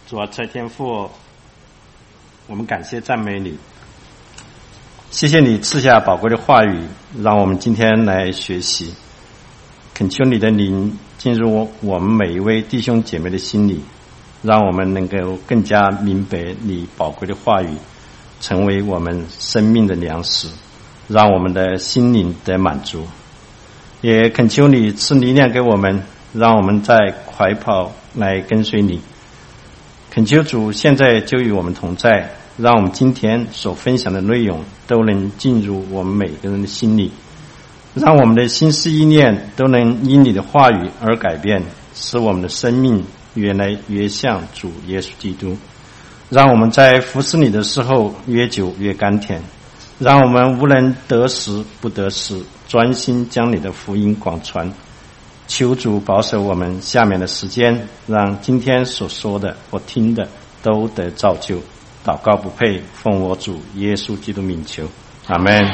主啊，在天父，我们感谢赞美你，谢谢你赐下宝贵的话语，让我们今天来学习。恳求你的灵进入我们每一位弟兄姐妹的心里，让我们能够更加明白你宝贵的话语，成为我们生命的粮食，让我们的心灵得满足。也恳求你赐力量给我们，让我们在快跑来跟随你。恳求主现在就与我们同在，让我们今天所分享的内容都能进入我们每个人的心里，让我们的心思意念都能因你的话语而改变，使我们的生命越来越像主耶稣基督。让我们在服侍你的时候越久越甘甜，让我们无论得时不得时，专心将你的福音广传。求主保守我们下面的时间，让今天所说的或听的都得造就。祷告不配，奉我主耶稣基督名求，阿们。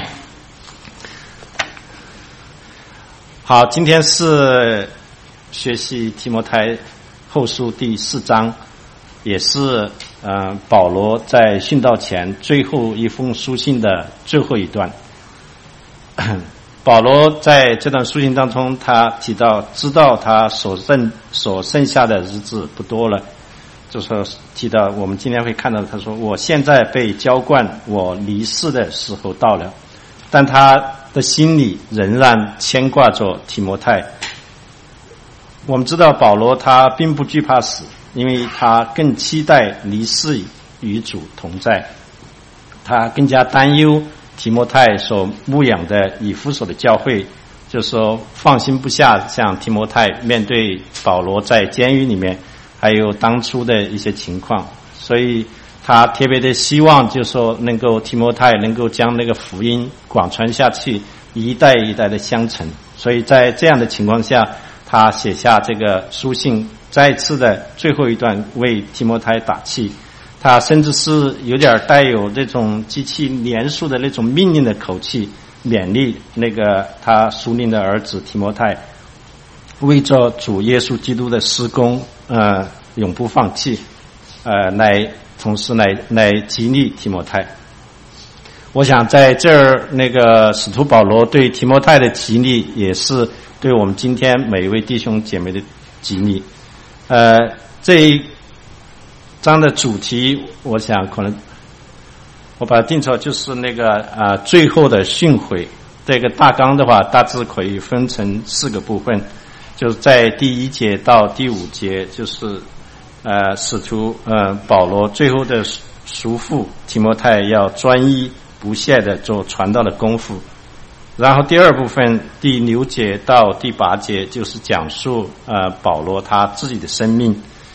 好，今天是学习提摩太后书第4章，也是保罗在殉道前最后一封书信的最后一段。保罗在这段书信当中，他提到知道他所剩下的日子不多了，就说提到我们今天会看到，他说我现在被浇灌，我离世的时候到了，但他的心里仍然牵挂着提摩太。我们知道保罗他并不惧怕死，因为他更期待离世与主同在，他更加担忧提摩太所牧养的以弗所的教会，就是说放心不下像提摩太面对保罗在监狱里面还有当初的一些情况，所以他特别的希望就是说能够提摩太能够将那个福音广传下去，一代一代的相承。所以在这样的情况下，他写下这个书信，再次的最后一段为提摩太打气。他甚至是有点带有这种极其严肃的那种命令的口气，勉励那个他属灵的儿子提摩太，为着主耶稣基督的施工永不放弃，同时来激励提摩太。我想在这儿那个使徒保罗对提摩太的激励，也是对我们今天每一位弟兄姐妹的激励。这一章的主题，我想可能我把它定出来，就是那个最后的训诲。这个大纲的话，大致可以分成4个部分，就是在第1节到第5节，就是使徒保罗最后的嘱咐提摩太要专一不懈的做传道的功夫。然后第2部分第6节到第8节，就是讲述保罗他自己的生命。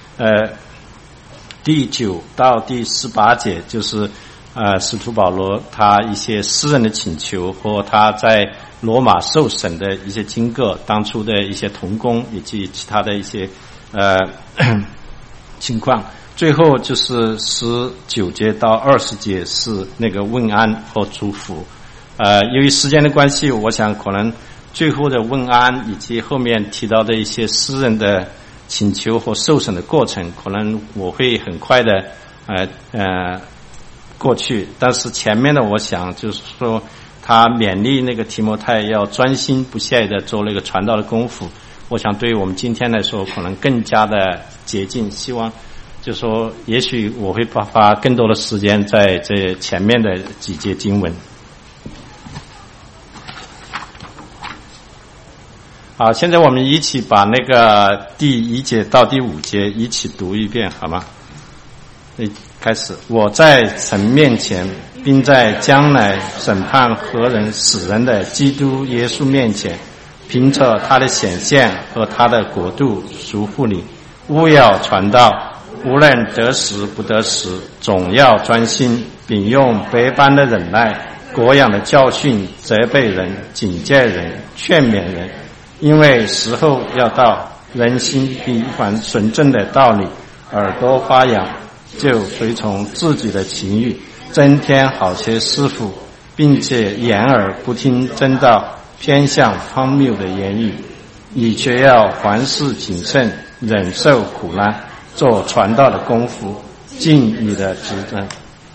第9到第18节，就是使徒保罗他一些私人的请求和他在罗马受审的一些经过，当初的一些同工以及其他的一些情况。最后就是19节到20节是那个问安和祝福。由于时间的关系，我想可能最后的问安以及后面提到的一些私人的请求和受审的过程，可能我会很快的过去。但是前面的我想就是说，他勉励那个提摩太要专心不懈的做那个传道的功夫，我想对于我们今天来说可能更加的接近。希望就是说也许我会花更多的时间在这前面的几节经文。好，现在我们一起把那个第1节到第5节一起读一遍，好吗？开始。我在神面前，并在将来审判活人死人的基督耶稣面前，凭着他的显现和他的国度赎复你，务要传道，无论得时不得时，总要专心，并用百般的忍耐，各样的教训，责备人，警戒人，劝勉人。因为时候要到，人心比一凡纯正的道理，耳朵发痒，就随从自己的情欲，增添好些师傅，并且掩耳不听真道，偏向荒谬的言语。你却要凡事谨慎，忍受苦难， 做传道的功夫，尽你的职责。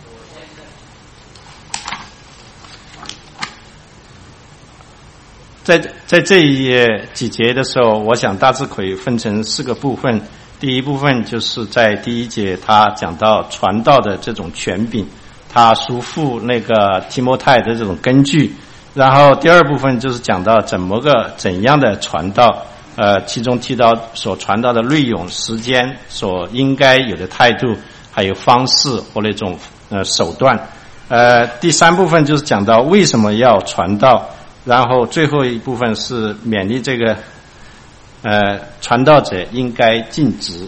在这几节的时候，我想大致可以分成4个部分。第一部分就是在第1节，他讲到传道的这种权柄，他叔父那个提摩太的这种根据。然后第2部分就是讲到怎样的传道，其中提到所传道的内容、时间、所应该有的态度，还有方式或那种手段。第3部分就是讲到为什么要传道。然后最后一部分是勉励这个传道者应该尽职。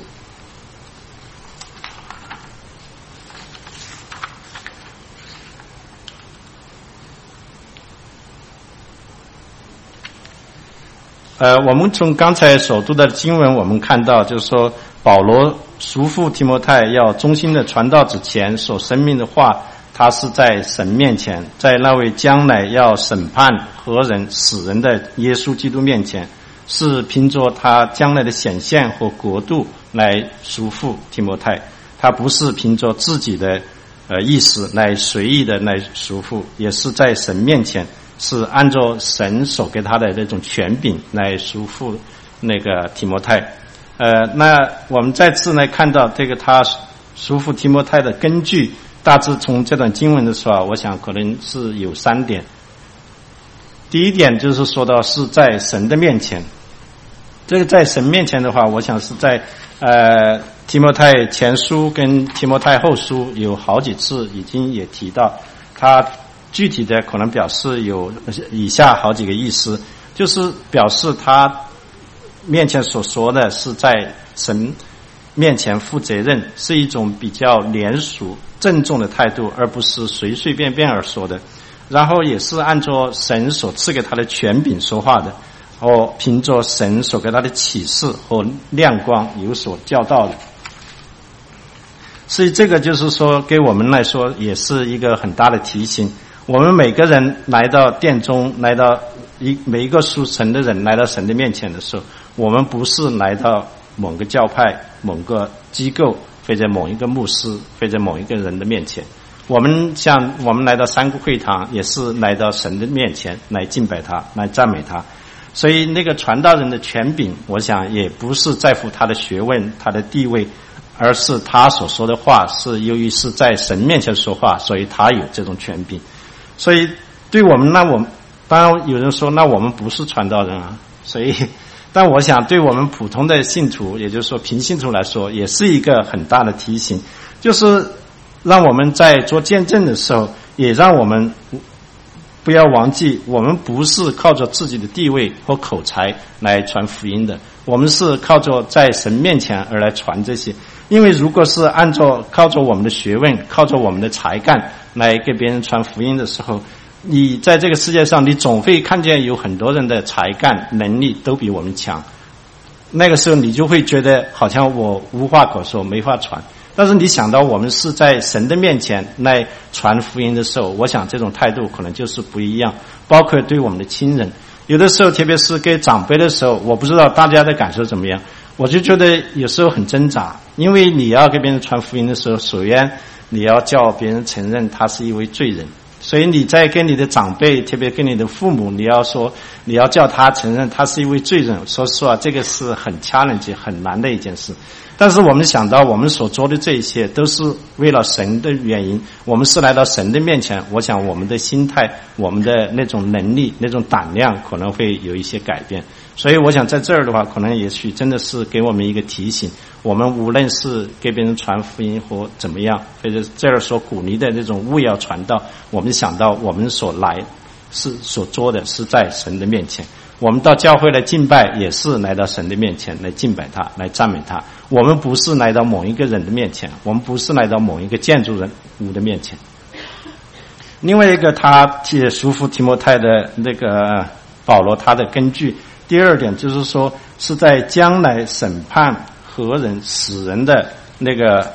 我们从刚才所读的经文我们看到，就是说保罗叔父提摩太要忠心的传道之前所生命的话，他是在神面前，在那位将来要审判活人死人的耶稣基督面前，是凭着他将来的显现和国度来叔父提摩太，他不是凭着自己的意思来随意的来叔父，也是在神面前，是按照神所给他的那种权柄来叔父那个提摩太。那我们再次来看到这个他叔父提摩太的根据，大致从这段经文的时候，我想可能是有3点。第一点就是说到是在神的面前，这个在神面前的话，我想是在提摩太前书跟提摩太后书有好几次已经也提到，他具体的可能表示有以下好几个意思，就是表示他面前所说的是在神面前负责任，是一种比较严肃郑重的态度，而不是随随便便而说的。然后也是按照神所赐给他的权柄说话的，或凭着神所给他的启示和亮光有所教导的。所以这个就是说给我们来说也是一个很大的提醒，我们每个人来到殿中，来到每一个属神的人来到神的面前的时候，我们不是来到某个教派、某个机构，或者某一个牧师，或者某一个人的面前。我们来到三顾会堂，也是来到神的面前来敬拜他，来赞美他。所以那个传道人的权柄，我想也不是在乎他的学问、他的地位，而是他所说的话是由于是在神面前说话，所以他有这种权柄。所以对我们，当然有人说那我们不是传道人啊，所以但我想对我们普通的信徒，也就是说平信徒来说，也是一个很大的提醒，就是让我们在做见证的时候，也让我们不要忘记，我们不是靠着自己的地位和口才来传福音的，我们是靠着在神面前而来传这些。因为如果是靠着我们的学问，靠着我们的才干来给别人传福音的时候，你在这个世界上，你总会看见有很多人的才干能力都比我们强，那个时候你就会觉得好像我无话可说，没法传。但是你想到我们是在神的面前来传福音的时候，我想这种态度可能就是不一样。包括对我们的亲人，有的时候特别是给长辈的时候，我不知道大家的感受怎么样，我就觉得有时候很挣扎。因为你要给别人传福音的时候，首先你要叫别人承认他是一位罪人，所以你在跟你的长辈，特别跟你的父母，你要叫他承认他是一位罪人，说实话这个是很challenge很难的一件事。但是我们想到我们所做的这一切都是为了神的原因，我们是来到神的面前，我想我们的心态，我们的那种能力，那种胆量可能会有一些改变。所以我想在这儿的话，可能也许真的是给我们一个提醒，我们无论是给别人传福音或怎么样，或者这儿所鼓励的那种务要传道，我们想到我们所做的是在神的面前，我们到教会来敬拜也是来到神的面前来敬拜他，来赞美他。我们不是来到某一个人的面前，我们不是来到某一个建筑人物的面前。另外一个他叔父提摩太的那个保罗，他的根据第二点就是说是在将来审判活人死人的那个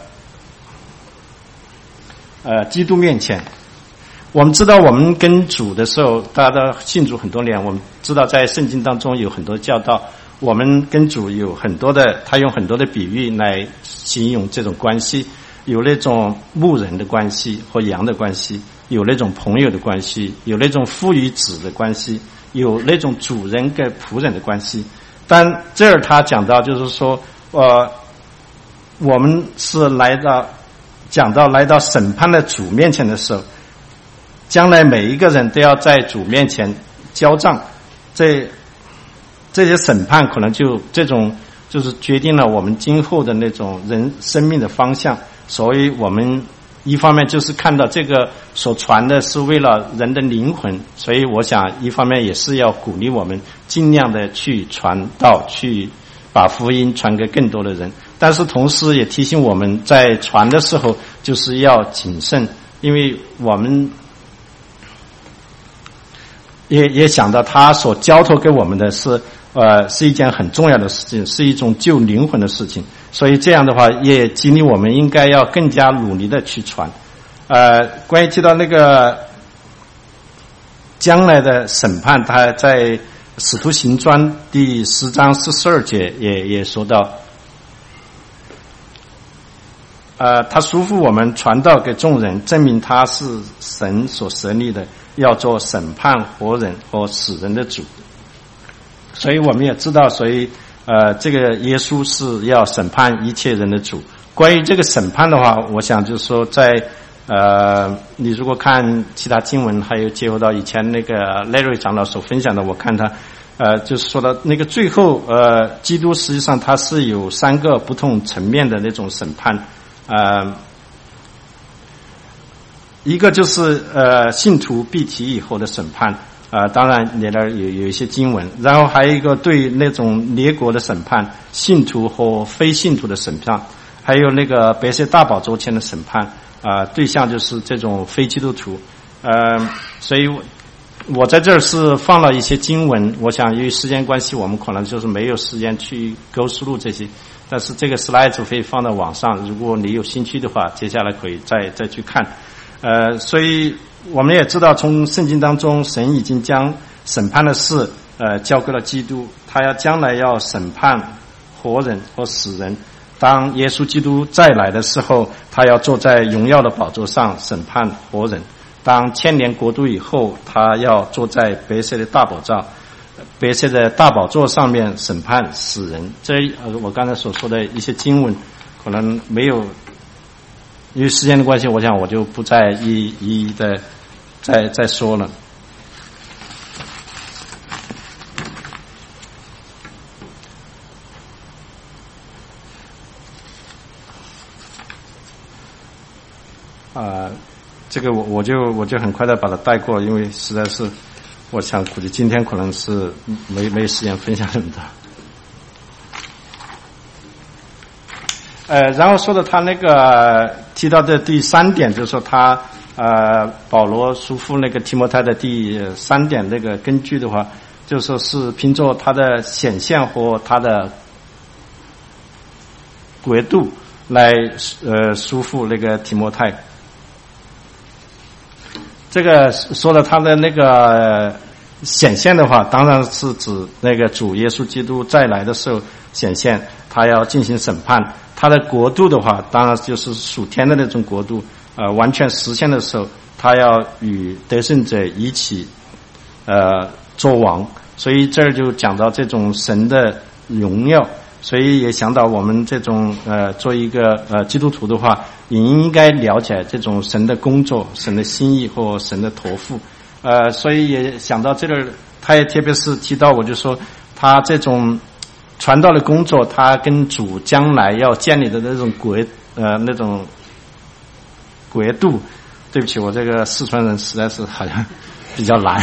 基督面前。我们知道我们跟主的时候，大家都信主很多年，我们知道在圣经当中有很多教导， 我们跟主有很多的，他用很多的比喻来形容这种关系，有那种牧人的关系和羊的关系，有那种朋友的关系，有那种父与子的关系，有那种主人跟仆人的关系。但这儿他讲到就是说我们是讲到来到审判的主面前的时候，将来每一个人都要在主面前交账，这些审判可能就是决定了我们今后的那种人生命的方向。所以我们一方面就是看到这个所传的是为了人的灵魂，所以我想一方面也是要鼓励我们尽量的去传道，去把福音传给更多的人。但是同时也提醒我们在传的时候就是要谨慎，因为我们也想到他所交托给我们的是一件很重要的事情，是一种救灵魂的事情。所以这样的话也激励我们应该要更加努力的去传。关于提到那个将来的审判，他在使徒行传第10章42节也说到，他嘱咐我们传道给众人，证明他是神所设立的，要做审判活人和死人的主。所以我们也知道，所以这个耶稣是要审判一切人的主。关于这个审判的话，我想就是说在你如果看其他经文，还有结合到以前那个 Larry 长老所分享的，我看他就是说到那个最后基督实际上他是有3个不同层面的那种审判。一个就是信徒被提以后的审判，当然里边有一些经文，然后还有一个对那种列国的审判，信徒和非信徒的审判，还有那个白色大宝座前的审判，对象就是这种非基督徒。所以我在这儿是放了一些经文，我想由于时间关系我们可能就是没有时间去go through这些，但是这个 slide 可以放到网上，如果你有兴趣的话接下来可以再去看。所以我们也知道从圣经当中神已经将审判的事交给了基督，他将来要审判活人和死人。当耶稣基督再来的时候，他要坐在荣耀的宝座上审判活人。当千年国度以后，他要坐在白色的大宝座上面审判死人。这我刚才所说的一些经文可能没有，因为时间的关系，我想我就不再一一的再说了。这个我就很快的把它带过，因为实在是我想估计今天可能是没时间分享这么多。然后说到他那个提到的第3点，就是说他保罗嘱咐那个提摩太的第3点那个根据的话，就是说是凭着他的显现和他的国度来嘱咐那个提摩太。这个说了他的那个显现的话，当然是指那个主耶稣基督再来的时候显现，他要进行审判。他的国度的话，当然就是属天的那种国度，完全实现的时候，他要与得胜者一起作王。所以这儿就讲到这种神的荣耀，所以也想到我们这种做一个基督徒的话，也应该了解这种神的工作、神的心意或神的托付。所以也想到这个，他也特别是提到，我就说他这种传道的工作，他跟主将来要建立的那种那种国度。对不起，我这个四川人实在是好像比较难。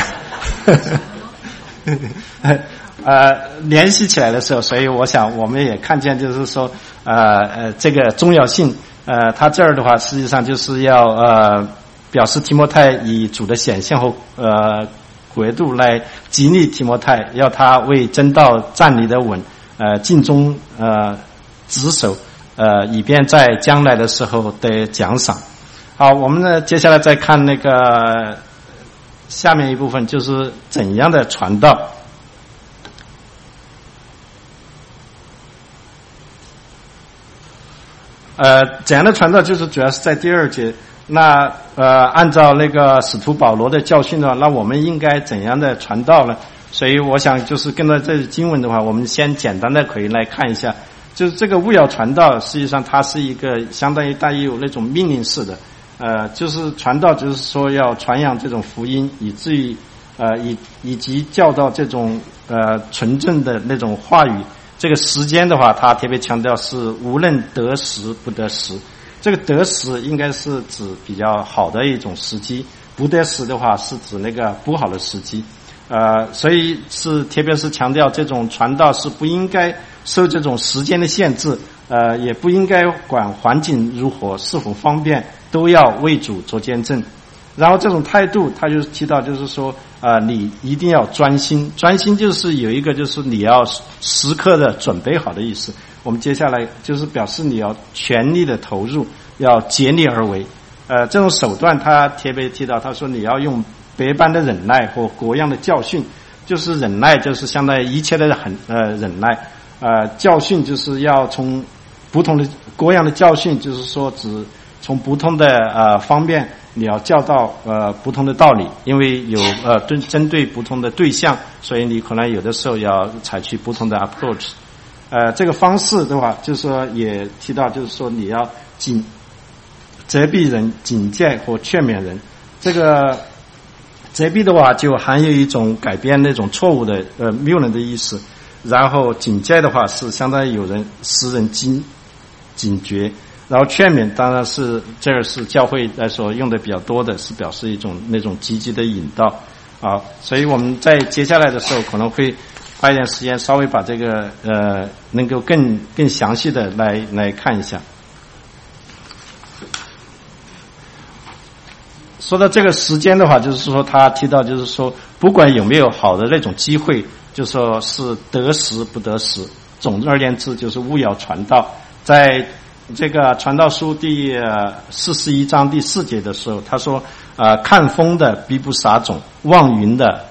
联系起来的时候，所以我想我们也看见，就是说这个重要性。他这儿的话，实际上就是要表示提摩太以主的显现和国度来激励提摩太，要他为真道站立得稳，尽忠职守，以便在将来的时候得奖赏。好，我们呢接下来再看那个下面一部分，就是怎样的传道。 怎样的传道就是主要是在第2节。那按照那个使徒保罗的教训的话，那我们应该怎样的传道呢？所以我想就是跟着这经文的话，我们先简单的可以来看一下，就是这个务要传道，实际上它是一个相当于带有那种命令式的，就是传道就是说要传扬这种福音，以至于以及教导这种纯正的那种话语。这个时间的话，他特别强调是无论得时不得时。这个得时应该是指比较好的一种时机，不得时的话是指那个不好的时机。所以是特别是强调这种传道是不应该受这种时间的限制，也不应该管环境如何是否方便，都要为主做见证。然后这种态度他就提到就是说你一定要专心，专心就是有一个就是你要时刻的准备好的意思。我们接下来就是表示你要全力的投入，要竭力而为。这种手段他特别提到，他说你要用百般的忍耐和各样的教训，就是忍耐就是相当于一切的忍耐，教训就是要从不同的各样的教训，就是说只从不同的方面你要教导不同的道理，因为有针对不同的对象，所以你可能有的时候要采取不同的 approach。这个方式的话，就是说也提到，就是说你要责备人、警戒和劝勉人。这个责备的话，就含有一种改变那种错误的谬论的意思。然后警戒的话，是相当于有人使人警觉。然后劝勉当然是这儿是教会来说用的比较多的，是表示一种那种积极的引导啊。所以我们在接下来的时候可能会花一点时间稍微把这个能够更详细的来看一下。说到这个时间的话，就是说他提到就是说不管有没有好的那种机会，就说是得时不得时，总而言之就是务要传道。在这个传道书第41章第4节的时候，他说看风的必不撒种，望云的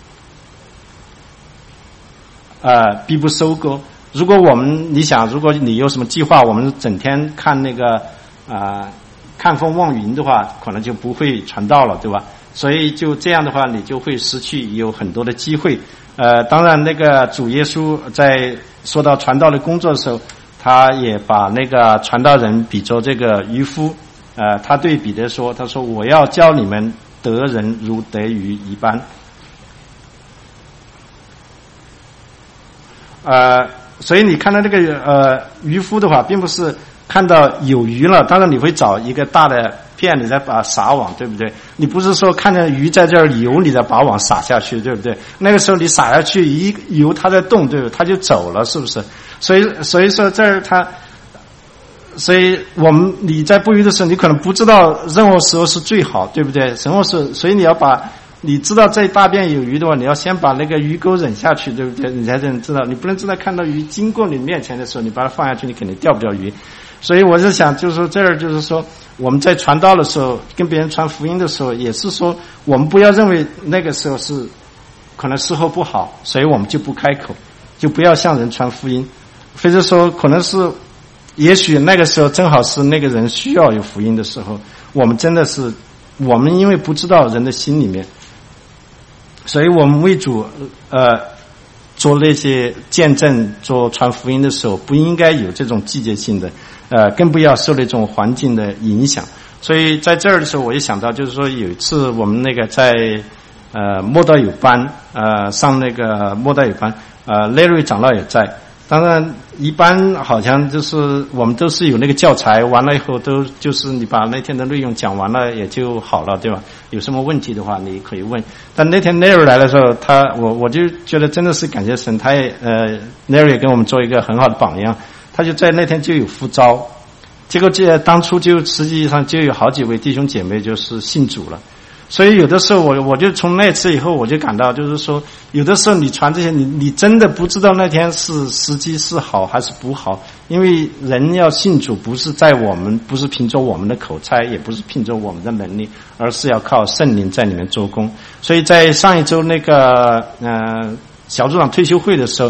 必不收割。如果你想如果你有什么计划，我们整天看那个看风望云的话，可能就不会传道了，对吧？所以就这样的话，你就会失去有很多的机会。当然那个主耶稣在说到传道的工作的时候，他也把那个传道人比作这个渔夫。他对彼得说，他说我要教你们得人如得鱼一般。所以你看到这个渔夫的话，并不是看到有鱼了，当然你会找一个大的片，你再把它撒网，对不对？你不是说看见鱼在这儿游，你再把网撒下去，对不对？那个时候你撒下去一游，它在动，对不对？它就走了，是不是？所以说这儿所以你在捕鱼的时候，你可能不知道任何时候是最好，对不对？任何时候，所以你要你知道这大便有鱼的话，你要先把那个鱼钩忍下去，对不对？你才能知道，你不能知道看到鱼经过你面前的时候，你把它放下去，你肯定钓不掉鱼。所以我是想，就是说这儿就是说我们在传道的时候，跟别人传福音的时候，也是说我们不要认为那个时候是可能时候不好，所以我们就不开口，就不要向人传福音。或者说可能是也许那个时候正好是那个人需要有福音的时候，我们真的是我们因为不知道人的心里面，所以我们为主做那些见证做传福音的时候，不应该有这种季节性的更不要受那种环境的影响。所以在这儿的时候我也想到，就是说有一次我们那个在莫道友班上那个莫道友班Larry 长老也在。当然一般好像就是我们都是有那个教材，完了以后都就是你把那天的内容讲完了也就好了，对吧？有什么问题的话你可以问。但那天 Larry 来的时候，我就觉得真的是感谢神，他也Larry 也给我们做一个很好的榜样，他就在那天就有呼召，结果当初就实际上就有好几位弟兄姐妹就是信主了。所以有的时候我就从那次以后我就感到，就是说有的时候你传这些你真的不知道那天是时机是好还是不好，因为人要信主不是凭着我们的口才，也不是凭着我们的能力，而是要靠圣灵在里面做工。所以在上一周那个小组长退休会的时候，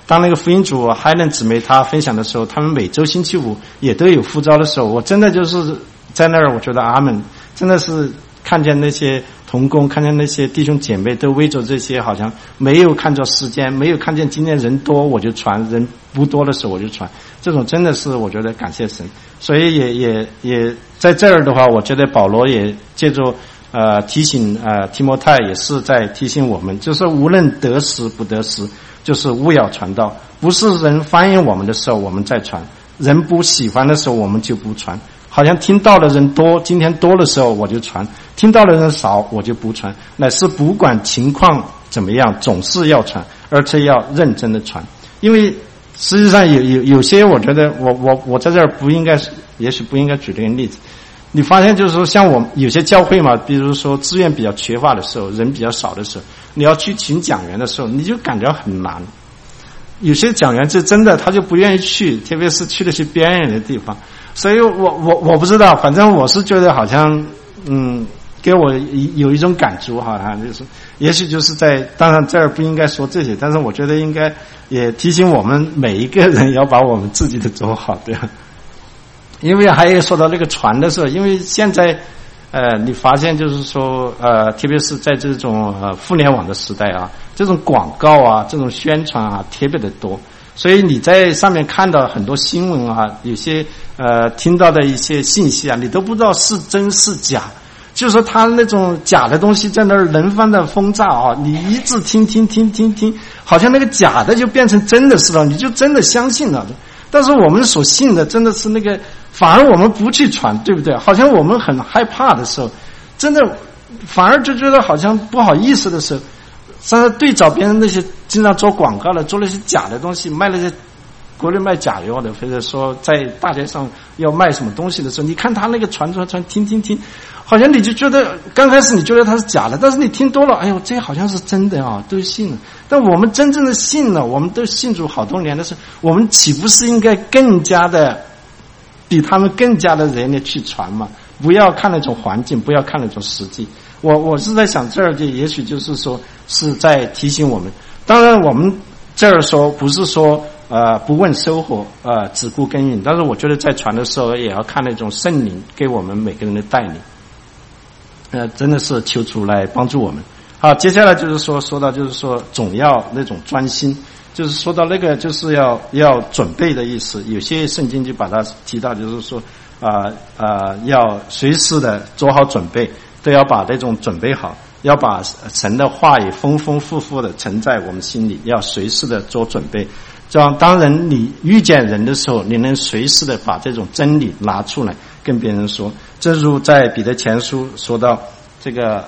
当那个福音主海伦姊妹她分享的时候，他们每周星期五也都有呼召的时候，我真的就是在那儿，我觉得阿们，真的是看见那些同工，看见那些弟兄姐妹都围着这些，好像没有看着时间，没有看见今天人多我就传，人不多的时候我就传，这种真的是我觉得感谢神。所以也在这儿的话，我觉得保罗也借着提醒提摩太，也是在提醒我们，就是无论得时不得时，就是务要传道，不是人欢迎我们的时候我们再传，人不喜欢的时候我们就不传。好像听到的人多，今天多的时候我就传，听到的人少我就不传，乃是不管情况怎么样，总是要传，而且要认真的传。因为实际上有些我觉得我在这儿不应该，也许不应该举这个例子。你发现就是说，像我有些教会嘛，比如说资源比较缺乏的时候，人比较少的时候，你要去请讲员的时候，你就感觉很难。有些讲员就真的他就不愿意去，特别是去那些边缘的地方。所以我不知道，反正我是觉得好像给我有一种感触，好像就是也许就是当然这儿不应该说这些，但是我觉得应该也提醒我们每一个人要把我们自己的做好，对吧？因为还有说到这个传的时候，因为现在你发现就是说特别是在这种互联网的时代啊，这种广告啊，这种宣传啊特别的多，所以你在上面看到很多新闻啊，有些听到的一些信息啊，你都不知道是真是假，就是说他那种假的东西在那儿轮番的轰炸啊，你一直听，好像那个假的就变成真的似的，你就真的相信了。但是我们所信的真的是那个，反而我们不去传，对不对？好像我们很害怕的时候，真的反而就觉得好像不好意思的时候，甚至对照别人那些经常做广告的，做那些假的东西，卖那些国内卖假药的，或者说在大街上要卖什么东西的时候，你看他那个传，听，好像你就觉得刚开始你觉得它是假的，但是你听多了，哎呦，这好像是真的啊，都信了。但我们真正的信了，我们都信主好多年的时候，我们岂不是应该更加的比他们更加的人类去传嘛？不要看那种环境，不要看那种实际。我是在想这儿就也许就是说是在提醒我们。当然我们这儿说不是说不问收获只顾耕耘，但是我觉得在传的时候也要看那种圣灵给我们每个人的带领。真的是求主来帮助我们。好，接下来就是说到就是说总要那种专心，就是说到那个就是要准备的意思。有些圣经就把它提到，就是说要随时的做好准备，都要把那种准备好，要把神的话语丰丰富富的存在我们心里，要随时的做准备。这样当人你遇见人的时候，你能随时的把这种真理拿出来跟别人说。正如在彼得前书说到这个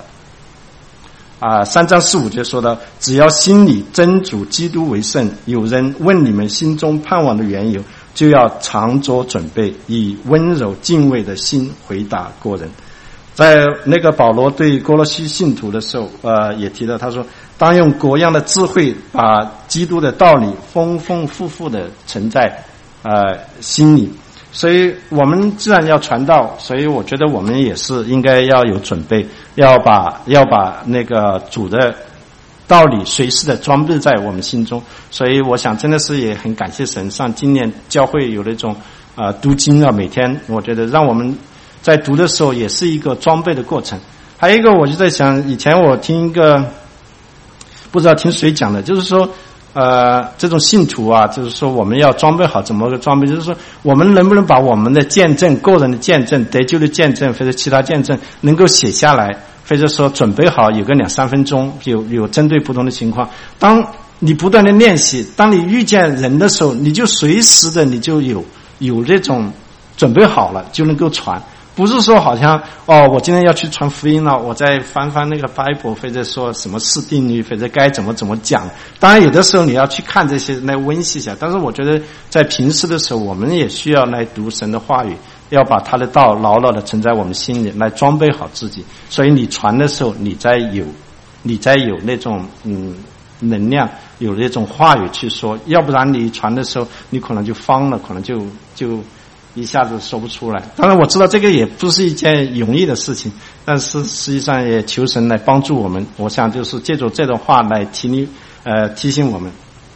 3章4、5节说到，只要心里真主基督为圣，有人问你们心中盼望的缘由，就要常做准备，以温柔敬畏的心回答各人。在那个保罗对哥罗西信徒的时候也提到，他说当用各样的智慧把基督的道理丰丰富富的存在心里。所以我们既然要传道，所以我觉得我们也是应该要有准备，要把那个主的道理随时的装备在我们心中。所以我想真的是也很感谢神，像今年教会有那种读经啊，每天我觉得让我们在读的时候也是一个装备的过程。还有一个我就在想，以前我听一个不知道听谁讲的，就是说这种信徒啊，就是说我们要装备好，怎么个装备？就是说我们能不能把我们的见证、个人的见证、得救的见证或者其他见证能够写下来，或者说准备好有个2-3分钟，有针对不同的情况。当你不断的练习，当你遇见人的时候，你就随时的你就有这种准备好了，就能够传。不是说好像我今天要去传福音了，我再翻那个 Bible， 或者说什么四定律，或者该怎么讲。当然有的时候你要去看这些来温习一下，但是我觉得在平时的时候我们也需要来读神的话语，要把他的道牢牢的存在我们心里，来装备好自己。所以你传的时候你在有那种能量，有那种话语去说，要不然你传的时候你可能就慌了，可能就一下子说不出来。当然我知道这个也不是一件容易的事情，但是实际上也求神来帮助我们。我想就是借着这段话来提醒我们。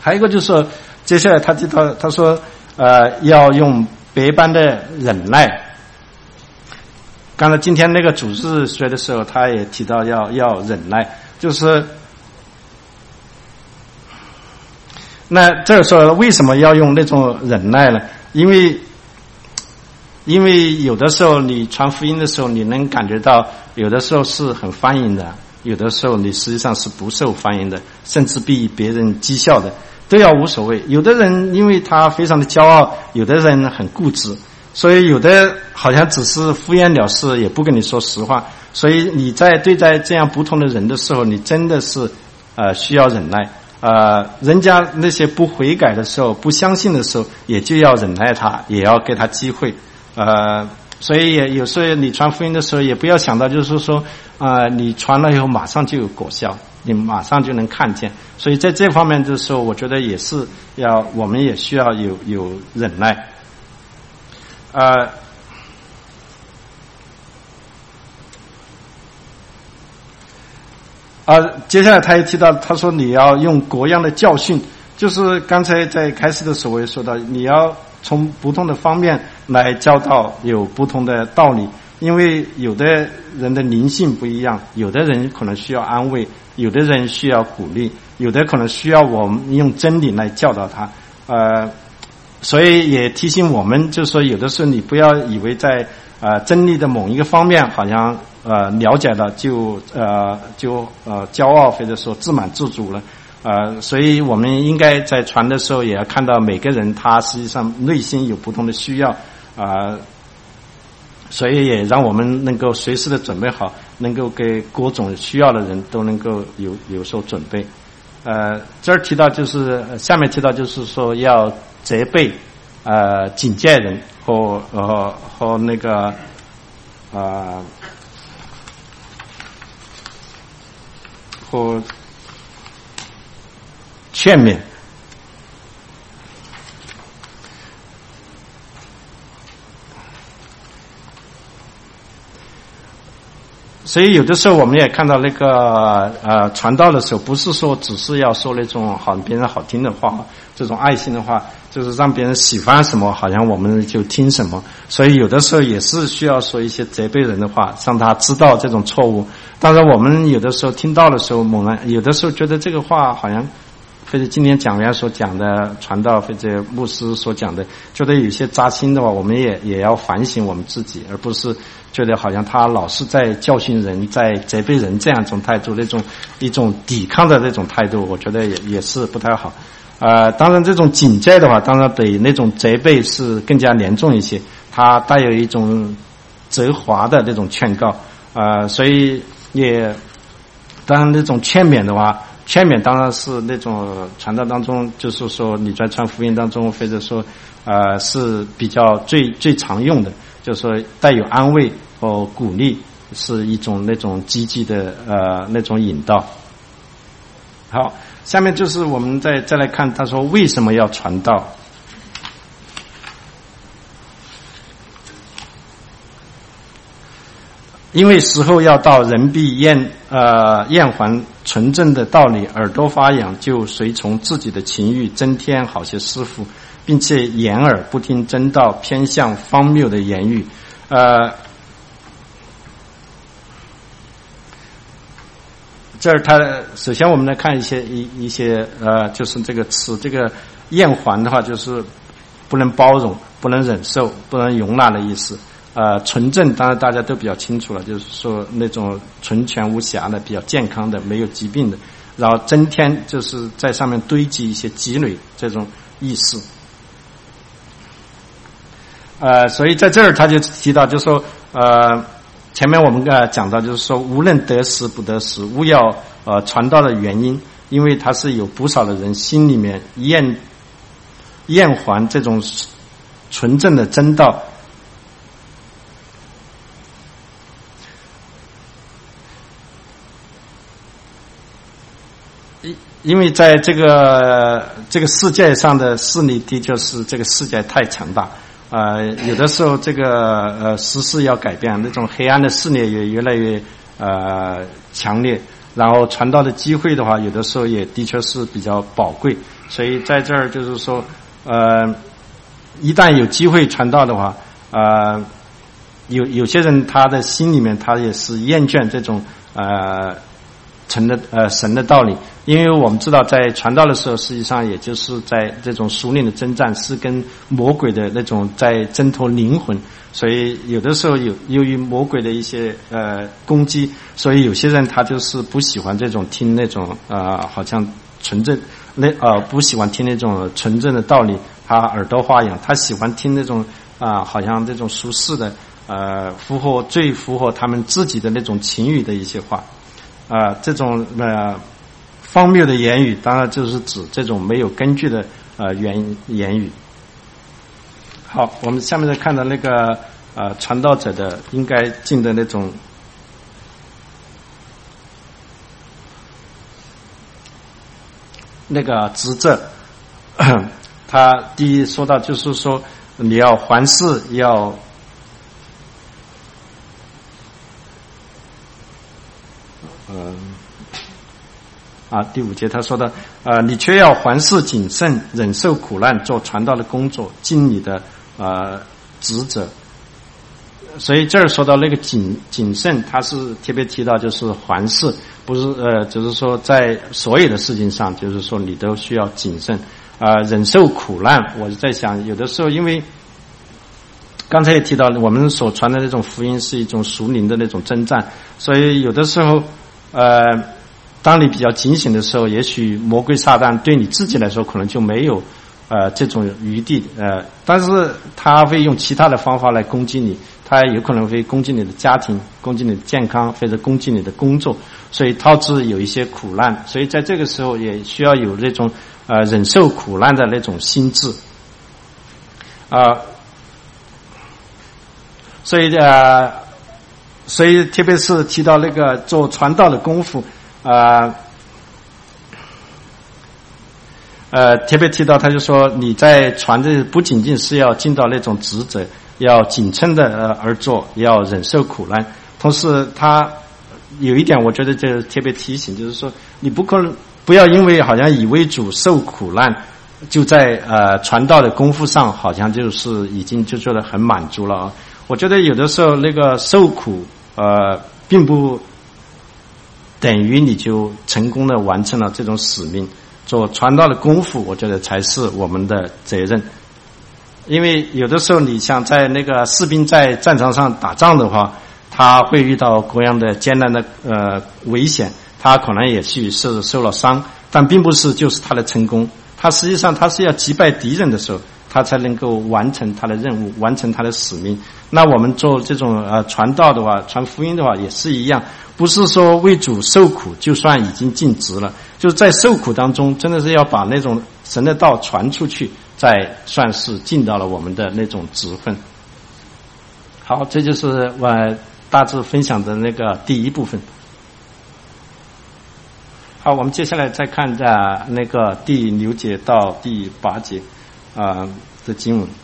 还有一个就是说，接下来他提到，他说要用百般的忍耐。刚才今天那个主日学的时候，他也提到要忍耐，就是那这个时候为什么要用那种忍耐呢？因为有的时候你传福音的时候，你能感觉到有的时候是很欢迎的，有的时候你实际上是不受欢迎的，甚至被别人讥笑的，都要无所谓。有的人因为他非常的骄傲，有的人很固执，所以有的好像只是敷衍了事，也不跟你说实话。所以你在对待这样不同的人的时候，你真的是需要忍耐。人家那些不悔改的时候，不相信的时候，也就要忍耐他，也要给他机会。所以也有时候你传福音的时候，也不要想到就是说你传了以后马上就有果效，你马上就能看见。所以在这方面的时候，我觉得也是我们也需要有忍耐。接下来他也提到，他说你要用各样的教训，就是刚才在开始的时候我也说到，你要从不同的方面来教导，有不同的道理。因为有的人的灵性不一样，有的人可能需要安慰，有的人需要鼓励，有的可能需要我们用真理来教导他。所以也提醒我们，就是说有的时候你不要以为在真理的某一个方面好像了解了就骄傲或者说自满自足了。所以我们应该在传的时候也要看到每个人他实际上内心有不同的需要。所以也让我们能够随时的准备好，能够给各种需要的人都能够有所准备。这儿提到就是下面提到就是说要责备警戒人和那个和劝勉。所以有的时候我们也看到那个传道的时候，不是说只是要说那种别人好听的话，这种爱心的话，就是让别人喜欢什么好像我们就听什么。所以有的时候也是需要说一些责备人的话，让他知道这种错误。当然我们有的时候听到的时候，有的时候觉得这个话好像或者今天讲员所讲的，传道或者牧师所讲的，觉得有些扎心的话，我们也要反省我们自己，而不是觉得好像他老是在教训人，在责备人这样一种态度，一种抵抗的那种态度，我觉得也是不太好。当然这种警戒的话，当然比那种责备是更加严重一些，它带有一种责罚的那种劝告。所以当然那种劝勉的话，劝勉当然是那种传道当中，就是说你在传福音当中，或者说是比较最常用的，就是说带有安慰和鼓励，是一种那种积极的那种引导。好，下面就是我们再来看，他说为什么要传道？因为时候要到，人必厌烦纯正的道理，耳朵发痒，就随从自己的情欲，增添好些师傅，并且掩耳不听真道，偏向荒谬的言语。这儿他首先我们来看一些就是这个词，这个厌烦的话就是不能包容、不能忍受、不能容纳的意思。纯正当然大家都比较清楚了，就是说那种纯全无瑕的、比较健康的、没有疾病的。然后增添就是在上面堆积一些积累这种意思。所以在这儿他就提到，就是说前面我们讲到，就是说无论得时不得时，勿要传道的原因，因为他是有不少的人心里面厌烦这种纯正的真道。因为在这个世界上的势力的确是这个世界太强大，有的时候这个时势要改变，那种黑暗的势力也越来越强烈，然后传道的机会的话，有的时候也的确是比较宝贵， 所以在这儿就是说，一旦有机会传道的话，有些人他的心里面他也是厌倦这种神的道理，因为我们知道在传道的时候，实际上也就是在这种属灵的征战，是跟魔鬼的那种在挣脱灵魂，所以有的时候由于魔鬼的一些攻击，所以有些人他就是不喜欢这种听那种好像纯正不喜欢听那种纯正的道理，他耳朵发痒，他喜欢听那种好像这种俗世的最符合他们自己的那种情欲的一些话。这种荒谬的言语，当然就是指这种没有根据的言语。好，我们下面再看到那个传道者的应该尽的那种那个职责。他第一说到就是说你要环视，要第5节他说的你却要环视谨慎，忍受苦难，做传道的工作，尽你的职责。所以这儿说到那个谨慎，他是特别提到就是环视，不是就是说在所有的事情上，就是说你都需要谨慎。忍受苦难，我在想有的时候因为刚才也提到我们所传的那种福音是一种属灵的那种征战，所以有的时候当你比较警醒的时候，也许魔鬼撒旦对你自己来说可能就没有这种余地但是他会用其他的方法来攻击你，他有可能会攻击你的家庭，攻击你的健康，或者攻击你的工作，所以导致有一些苦难，所以在这个时候也需要有这种忍受苦难的那种心智所以特别是提到那个做传道的功夫特别提到他就说你在传的不仅仅是要尽到那种职责，要谨慎的而做，要忍受苦难，同时他有一点我觉得这特别提醒，就是说你不要因为好像以为主受苦难就在传道的功夫上好像就是已经就做得很满足了我觉得有的时候那个受苦并不等于你就成功的完成了这种使命，做传道的功夫我觉得才是我们的责任。因为有的时候你像在那个士兵在战场上打仗的话，他会遇到各样的艰难的危险，他可能也许是受了伤，但并不是就是他的成功，他实际上他是要击败敌人的时候他才能够完成他的任务，完成他的使命。那我们做这种传道的话，传福音的话也是一样，不是说为主受苦就算已经尽职了，就是在受苦当中真的是要把那种神的道传出去，再算是尽到了我们的那种职分。好，这就是我大致分享的那个第一部分。好，我们接下来再看那个第6节到第8节的经文。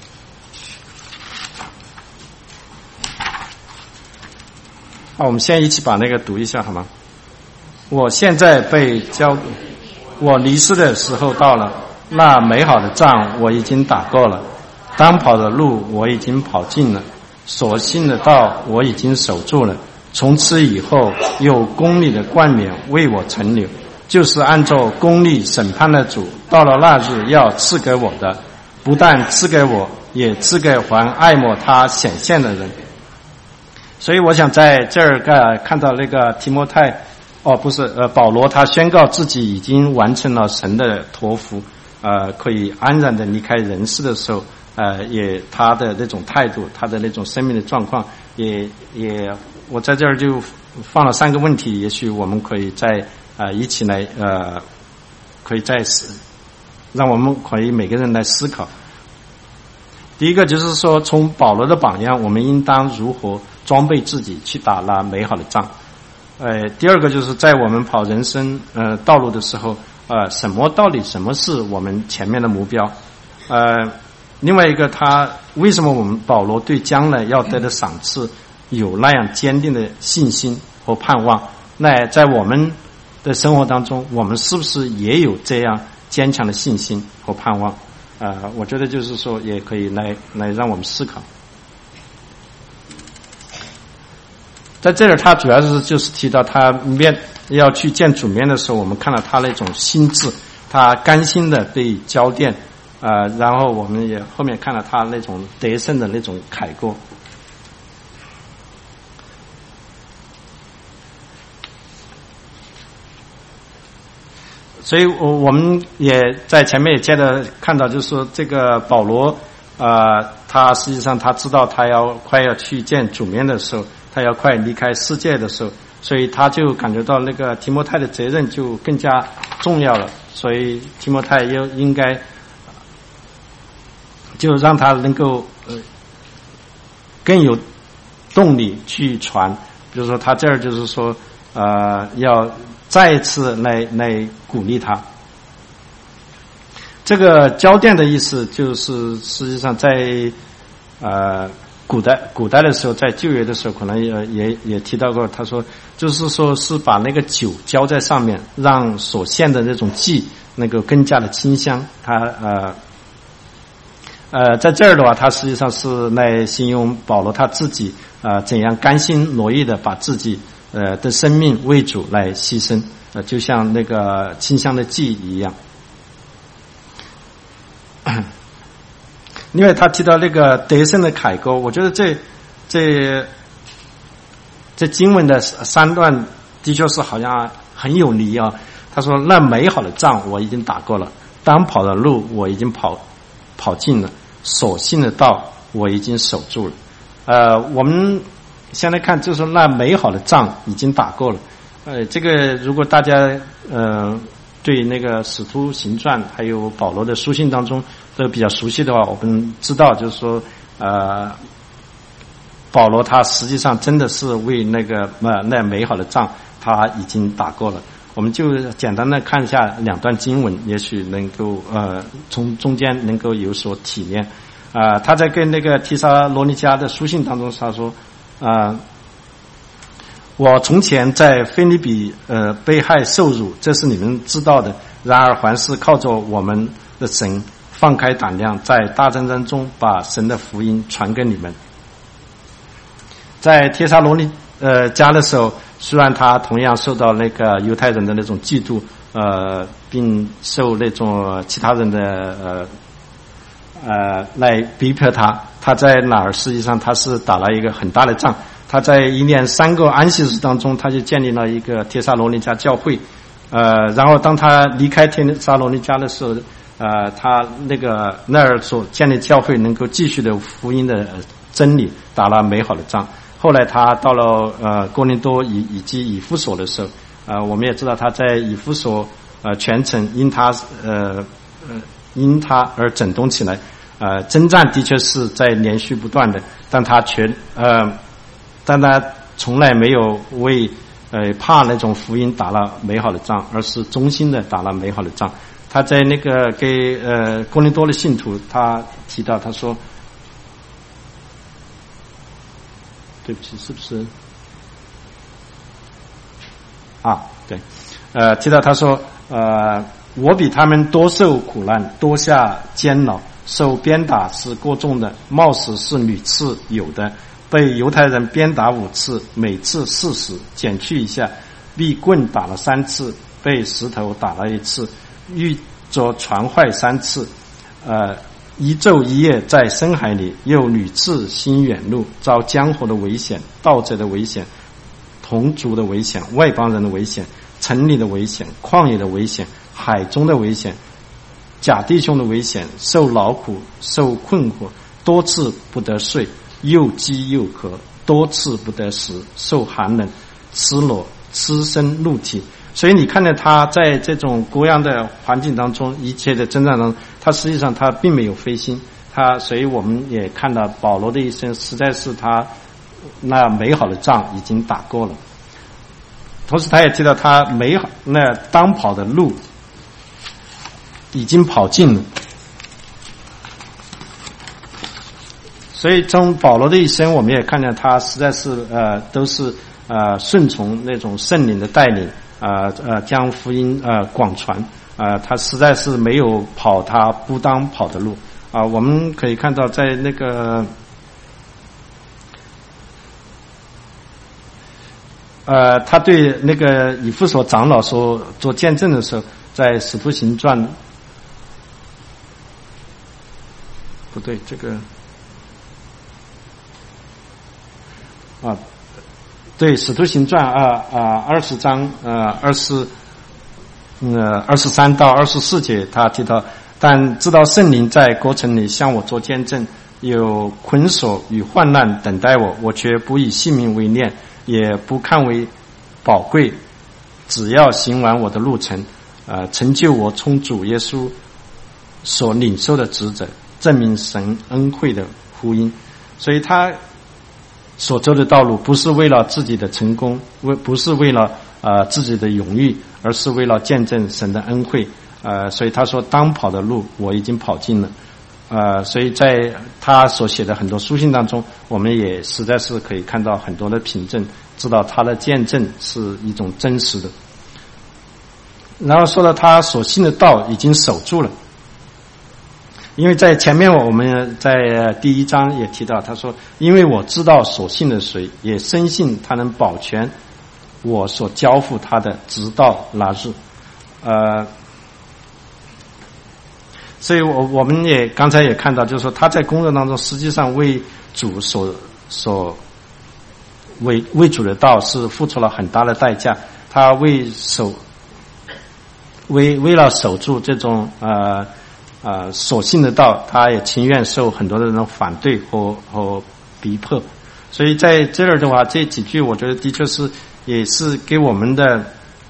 好，我们先一起把那个读一下好吗？我现在被交，我离世的时候到了，那美好的仗我已经打过了，当跑的路我已经跑尽了，所信的道我已经守住了，从此以后有公理的冠冕为我存留，就是按照公理审判的主，到了那日要赐给我的，不但赐给我，也赐给还爱慕他显现的人。所以我想在这儿看到那个提摩太保罗他宣告自己已经完成了神的托付可以安然的离开人世的时候也他的那种态度，他的那种生命的状况也我在这儿就放了3个问题，也许我们可以再一起来可以再让我们可以每个人来思考。第一个就是说从保罗的榜样，我们应当如何装备自己去打那美好的仗。第二个就是在我们跑人生道路的时候到底什么是我们前面的目标。另外一个为什么我们保罗对将来要得的赏赐有那样坚定的信心和盼望，那在我们的生活当中我们是不是也有这样坚强的信心和盼望。我觉得就是说也可以来让我们思考。在这里他主要就是提到他要去见主面的时候，我们看到他那种心智，他甘心的被交奠，然后我们也后面看到他那种得胜的那种凯歌。所以我们也在前面也接着看到，就是说这个保罗他实际上他知道他快要去见主面的时候，他要快离开世界的时候，所以他就感觉到那个提摩太的责任就更加重要了，所以提摩太又应该就让他能够更有动力去传。比如说他这儿就是说要再一次来鼓励他。这个交奠的意思就是实际上在古代的时候，在旧约的时候可能也提到过，他说就是说是把那个酒浇在上面，让所献的那种祭能够更加的清香。他在这儿的话，他实际上是来形容保罗他自己怎样甘心乐意的把自己的生命为主来牺牲，就像那个清香的祭一样。因为他提到那个得胜的凯歌，我觉得这经文的3段的确是好像很有理啊。他说那美好的仗我已经打过了，当跑的路我已经跑尽了，所信的道我已经守住了。我们现在看就是说那美好的仗已经打过了。这个如果大家对那个使徒行传还有保罗的书信当中都比较熟悉的话，我们知道就是说保罗他实际上真的是为那美好的仗他已经打过了。我们就简单的看一下2段经文，也许能够从中间能够有所体验。他在跟那个提撒罗尼迦的书信当中他说我从前在腓立比被害受辱，这是你们知道的，然而还是靠着我们的神放开胆量，在大战争中把神的福音传给你们。在帖撒罗尼迦的时候，虽然他同样受到那个犹太人的那种嫉妒并受那种其他人的来逼迫他在哪儿实际上他是打了一个很大的仗。他在1年3个安息日当中，他就建立了一个帖撒罗尼迦教会。然后当他离开帖撒罗尼迦的时候，他那儿所建立教会能够继续的福音的真理，打了美好的仗。后来他到了哥林多以及以弗所的时候，我们也知道他在以弗所全程因他而整顿起来。征战的确是在连续不断的，但他从来没有为怕那种福音打了美好的仗，而是忠心的打了美好的仗。他在那个给哥林多的信徒他提到，他说对不起，是不是对，提到他说我比他们多受苦难，多下监牢，受鞭打是过重的，冒死是屡次有的，被犹太人鞭打5次，每次40，减去一下，bị棍打了3次，被石头打了1次，遇着船坏3次，一昼一夜在深海里，又屡次行远路，遭江河的危险，盗贼的危险，同族的危险，外邦人的危险，城里的危险，旷野的危险，海中的危险，假弟兄的危险，受劳苦，受困惑，多次不得睡，又饥又渴，多次不得食，受寒冷，失落，吃身露体。所以你看见他在这种各样的环境当中，一切的征战当中，他实际上他并没有灰心。所以我们也看到保罗的一生实在是他那美好的仗已经打过了。同时他也提到他美好那当跑的路已经跑尽了。所以从保罗的一生我们也看见他实在是都是顺从那种圣灵的带领，将福音广传。 他实在是没有跑他不当跑的路我们可以看到在那个他对那个以弗所长老所做见证的时候，在使徒行传不对，这个对，使徒行传20章23到24节，他提到，但知道圣灵在过程里向我做见证，有捆锁与患难等待我，我却不以性命为念，也不看为宝贵，只要行完我的路程，成就我从主耶稣所领受的职责，证明神恩惠的福音。所以他所走的道路不是为了自己的成功，不是为了自己的荣誉，而是为了见证神的恩惠。所以他说当跑的路我已经跑尽了。所以在他所写的很多书信当中，我们也实在是可以看到很多的凭证，知道他的见证是一种真实的。然后说到他所信的道已经守住了。因为在前面我们在第1章也提到，他说因为我知道所信的谁，也深信他能保全我所交付他的直到那日。所以我们也刚才也看到，就是说他在工作当中实际上为主为主的道是付出了很大的代价。他为了守住这种所信的道，他也情愿受很多的人的反对和逼迫。所以在这儿的话，这几句我觉得的确是也是给我们的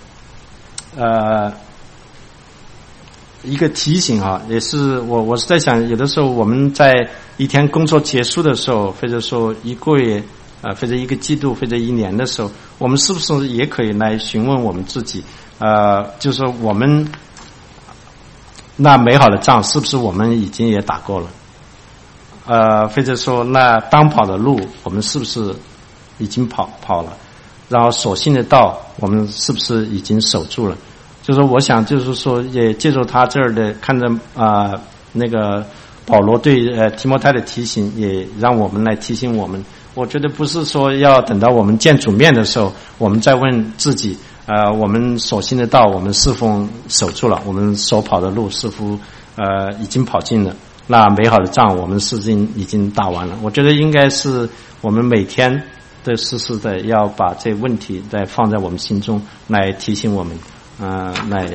一个提醒也是我是在想，有的时候我们在一天工作结束的时候，或者说一个月或者一个季度或者1年的时候，我们是不是也可以来询问我们自己就是说我们那美好的仗是不是我们已经也打过了？或者说那当跑的路我们是不是已经跑了？然后所信的道我们是不是已经守住了？就是我想就是说也借助他这儿的看着那个保罗对提摩太的提醒，也让我们来提醒我们。我觉得不是说要等到我们见主面的时候我们再问自己我们所信的道我们是否守住了，我们所跑的路是否已经跑尽了，那美好的仗我们是已经打完了。我觉得应该是我们每天的时时的要把这问题再放在我们心中来提醒我们来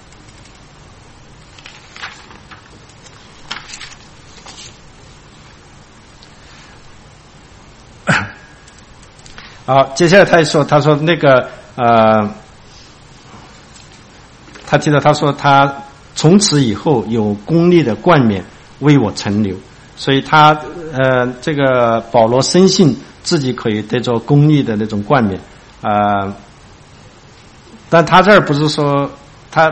好，接下来他说那个他提到他说他从此以后有公义的冠冕为我存留，所以他这个保罗深信自己可以得着公义的那种冠冕但他这儿不是说他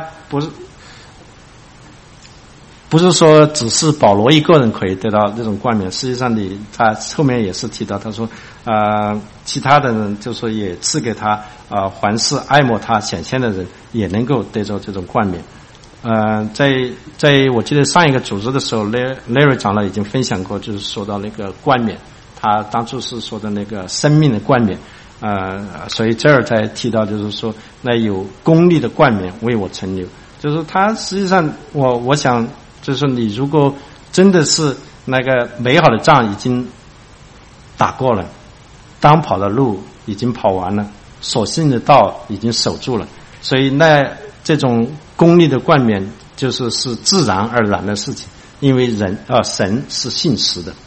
不是说只是保罗一个人可以得到这种冠冕，实际上他后面也是提到，他说其他的人就说也赐给他凡是爱慕他显现的人也能够得着这种冠冕。在我记得上一个组织的时候 Larry 长老已经分享过，就是说到那个冠冕，他当初是说的那个生命的冠冕所以这儿才提到就是说那有公义的冠冕为我存留，就是他实际上我想就是说你如果真的是那个美好的仗已经打过了，当跑的路已经跑完了，所信的道已经守住了，所以那这种公义的冠冕是自然而然的事情，因为神是信实的。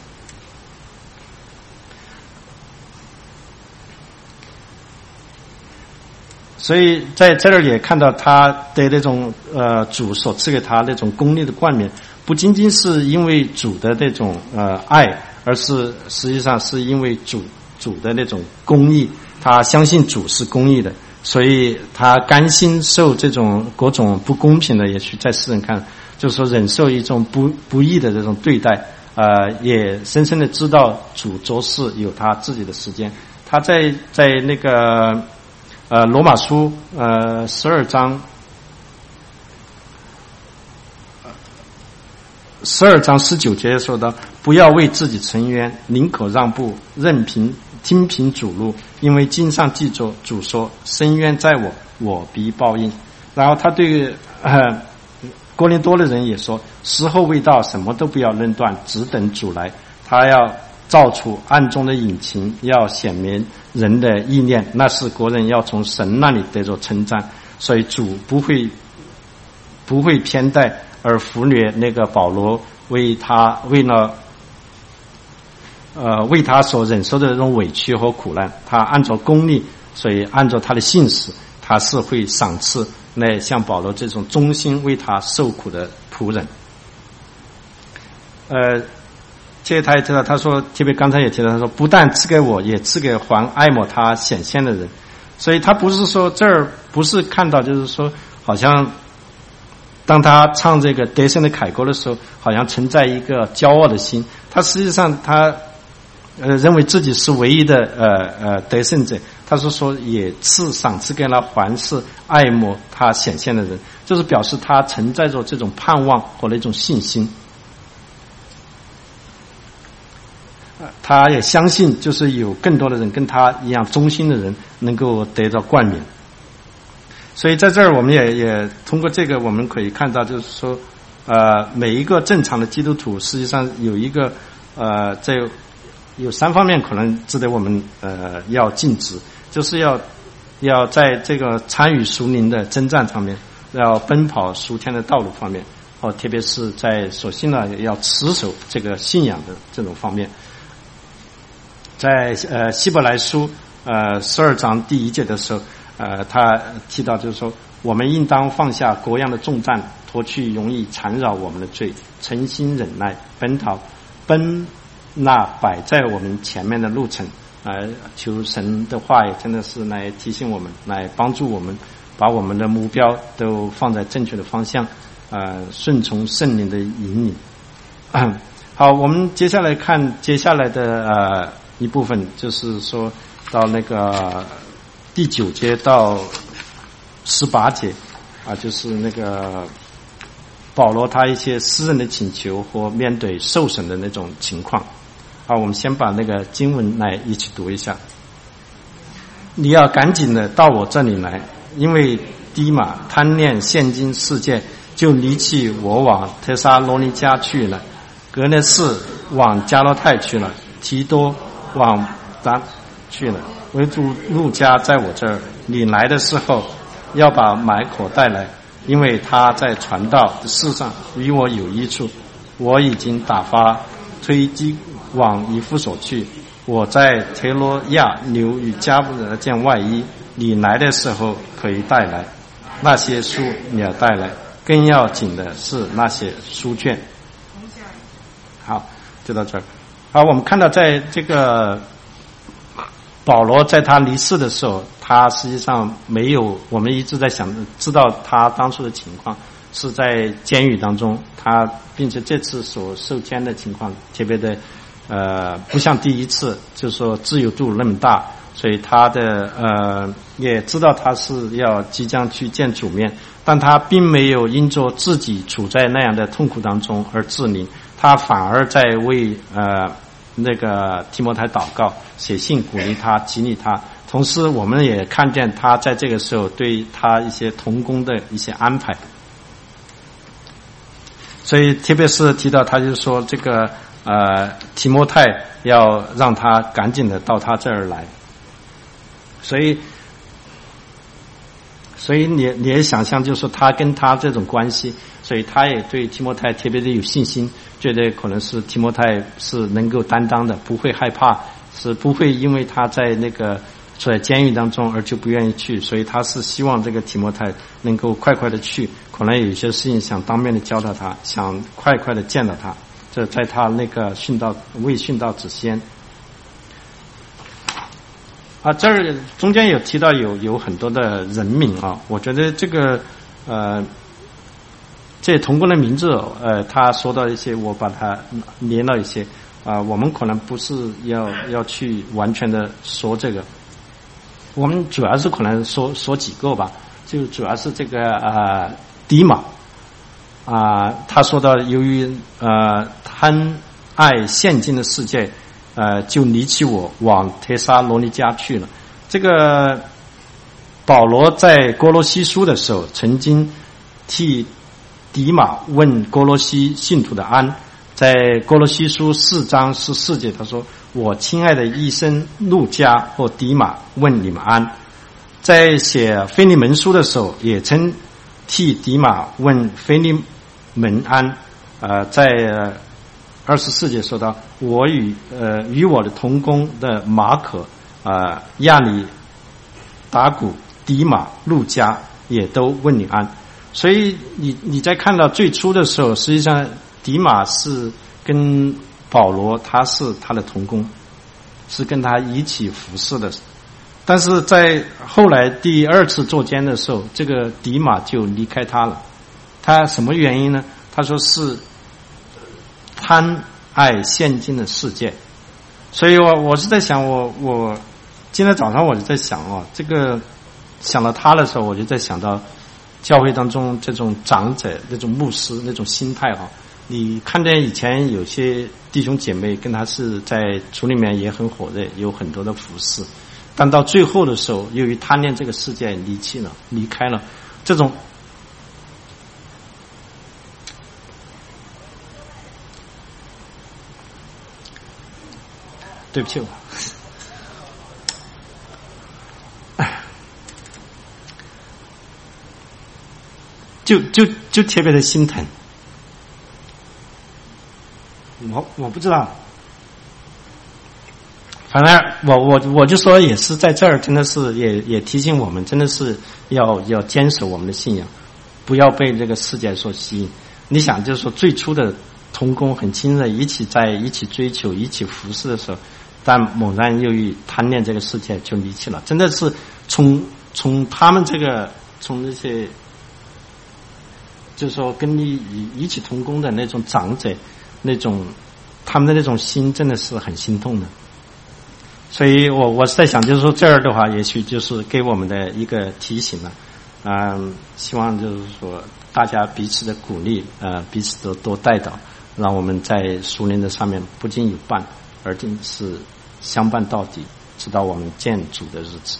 所以在这儿也看到他的那种主所赐给他那种公义的冠冕，不仅仅是因为主的那种爱，而是实际上是因为主的那种公义，他相信主是公义的，所以他甘心受这种各种不公平的，也许在世人看就是说忍受一种不义的这种对待也深深的知道主做事有他自己的时间。他在那个罗马书12章 12章19节说到，不要为自己伸冤，宁可让步，听凭主路，因为经上记着主说，伸冤在我，我必报应。然后他对哥林多的人也说，时候未到，什么都不要论断，只等主来。他要照出暗中的隐情，要显明人的意念，那是国人要从神那里得着称赞。所以主不会偏待而忽略那个保罗为他所忍受的这种委屈和苦难，他按照公义，所以按照他的信使，他是会赏赐那像保罗这种忠心为他受苦的仆人。这他也提到，他说，特别刚才也提到，他说不但赐给我，也赐给还爱慕他显现的人。所以他不是说这儿不是看到，就是说好像当他唱这个得胜的凯歌的时候，好像存在一个骄傲的心。他实际上他认为自己是唯一的得胜者。他是说也赏赐给了还是爱慕他显现的人，就是表示他存在着这种盼望或者一种信心。他也相信就是有更多的人跟他一样忠心的人能够得到冠冕。所以在这儿我们也通过这个我们可以看到，就是说每一个正常的基督徒实际上有一个这有3方面可能值得我们要尽职，就是要在这个参与属灵的征战方面，要奔跑属天的道路方面，特别是在首先呢要持守这个信仰的这种方面。在希伯来书12章第1节的时候，他提到就是说，我们应当放下各样的重担，脱去容易缠绕我们的罪，诚心忍耐，奔那摆在我们前面的路程。求神的话也真的是来提醒我们，来帮助我们把我们的目标都放在正确的方向，顺从圣灵的引领。好，我们接下来看接下来的一部分，就是说到那个第9节到18节就是那个保罗他一些私人的请求和面对受审的那种情况。好，我们先把那个经文来一起读一下。你要赶紧的到我这里来，因为低马贪恋现今世界，就离弃我往特撒罗尼迦去了，格内士往加洛泰去了，提多往达去了，唯独路加在我这儿。你来的时候要把买口带来，因为他在传道的事上与我有益处。我已经打发推基往以弗所去，我在推罗亚留与加布的件外衣，你来的时候可以带来。那些书你要带来，更要紧的是那些书卷。好，就到这儿。好，我们看到在这个保罗在他离世的时候，他实际上没有，我们一直在知道他当初的情况是在监狱当中，他并且这次所受监的情况特别的不像第一次就是说自由度那么大，所以他的也知道他是要即将去见主面，但他并没有因着自己处在那样的痛苦当中而自怜，他反而在为那个提摩太祷告，写信鼓励他，激励他。同时我们也看见他在这个时候对他一些同工的一些安排。所以特别是提到他就说这个提摩太要让他赶紧的到他这儿来。所以你也想象就是他跟他这种关系，所以他也对提摩太特别的有信心，觉得可能是提摩太是能够担当的，不会害怕，是不会因为他在那个在监狱当中而就不愿意去，所以他是希望这个提摩太能够快快的去，可能有些事情想当面的教导他，想快快的见到他，这在他那个未殉道之先。这儿中间有提到有很多的人名我觉得这个这同工的名字他说到一些，我把它连了一些我们可能不是要去完全的说这个，我们主要是可能说几个吧，就主要是这个迪马他说到由于贪爱现今的世界，就离弃我，往帖撒罗尼迦去了。这个保罗在哥罗西书的时候，曾经替迪马问哥罗西信徒的安，在哥罗西书4章14节，他说：“我亲爱的医生路加或迪马问你们安。”在写腓利门书的时候，也曾替迪马问腓利门安。在24节说到：“我与我的同工的马可、亚里达古、迪马、路加也都问你安。”所以你在看到最初的时候，实际上迪马是跟保罗，他是他的同工，是跟他一起服侍的。但是在后来第2次坐监的时候，这个迪马就离开他了。他什么原因呢？他说是贪爱现今的世界。所以我是在想，我今天早上我就在想这个想到他的时候，我就在想到教会当中这种长者、那种牧师那种心态你看见以前有些弟兄姐妹跟他是在主里面也很火热，有很多的服侍，但到最后的时候，由于贪恋这个世界离开了，这种对不起就特别的心疼。我不知道，反正我就说也是在这儿，真的是也提醒我们，真的是要坚守我们的信仰，不要被这个世界所吸引。你想，就是说最初的同工很亲热，一起追求、一起服侍的时候，但猛然由于贪恋这个世界就离弃了。真的是从他们从那些就是说跟你一起同工的那种长者，那种他们的那种心真的是很心痛的。所以我是在想，就是说这儿的话，也许就是给我们的一个提醒了。希望就是说大家彼此的鼓励，彼此都多带导，让我们在属灵的上面不仅有伴，而且是相伴到底，直到我们见主的日子。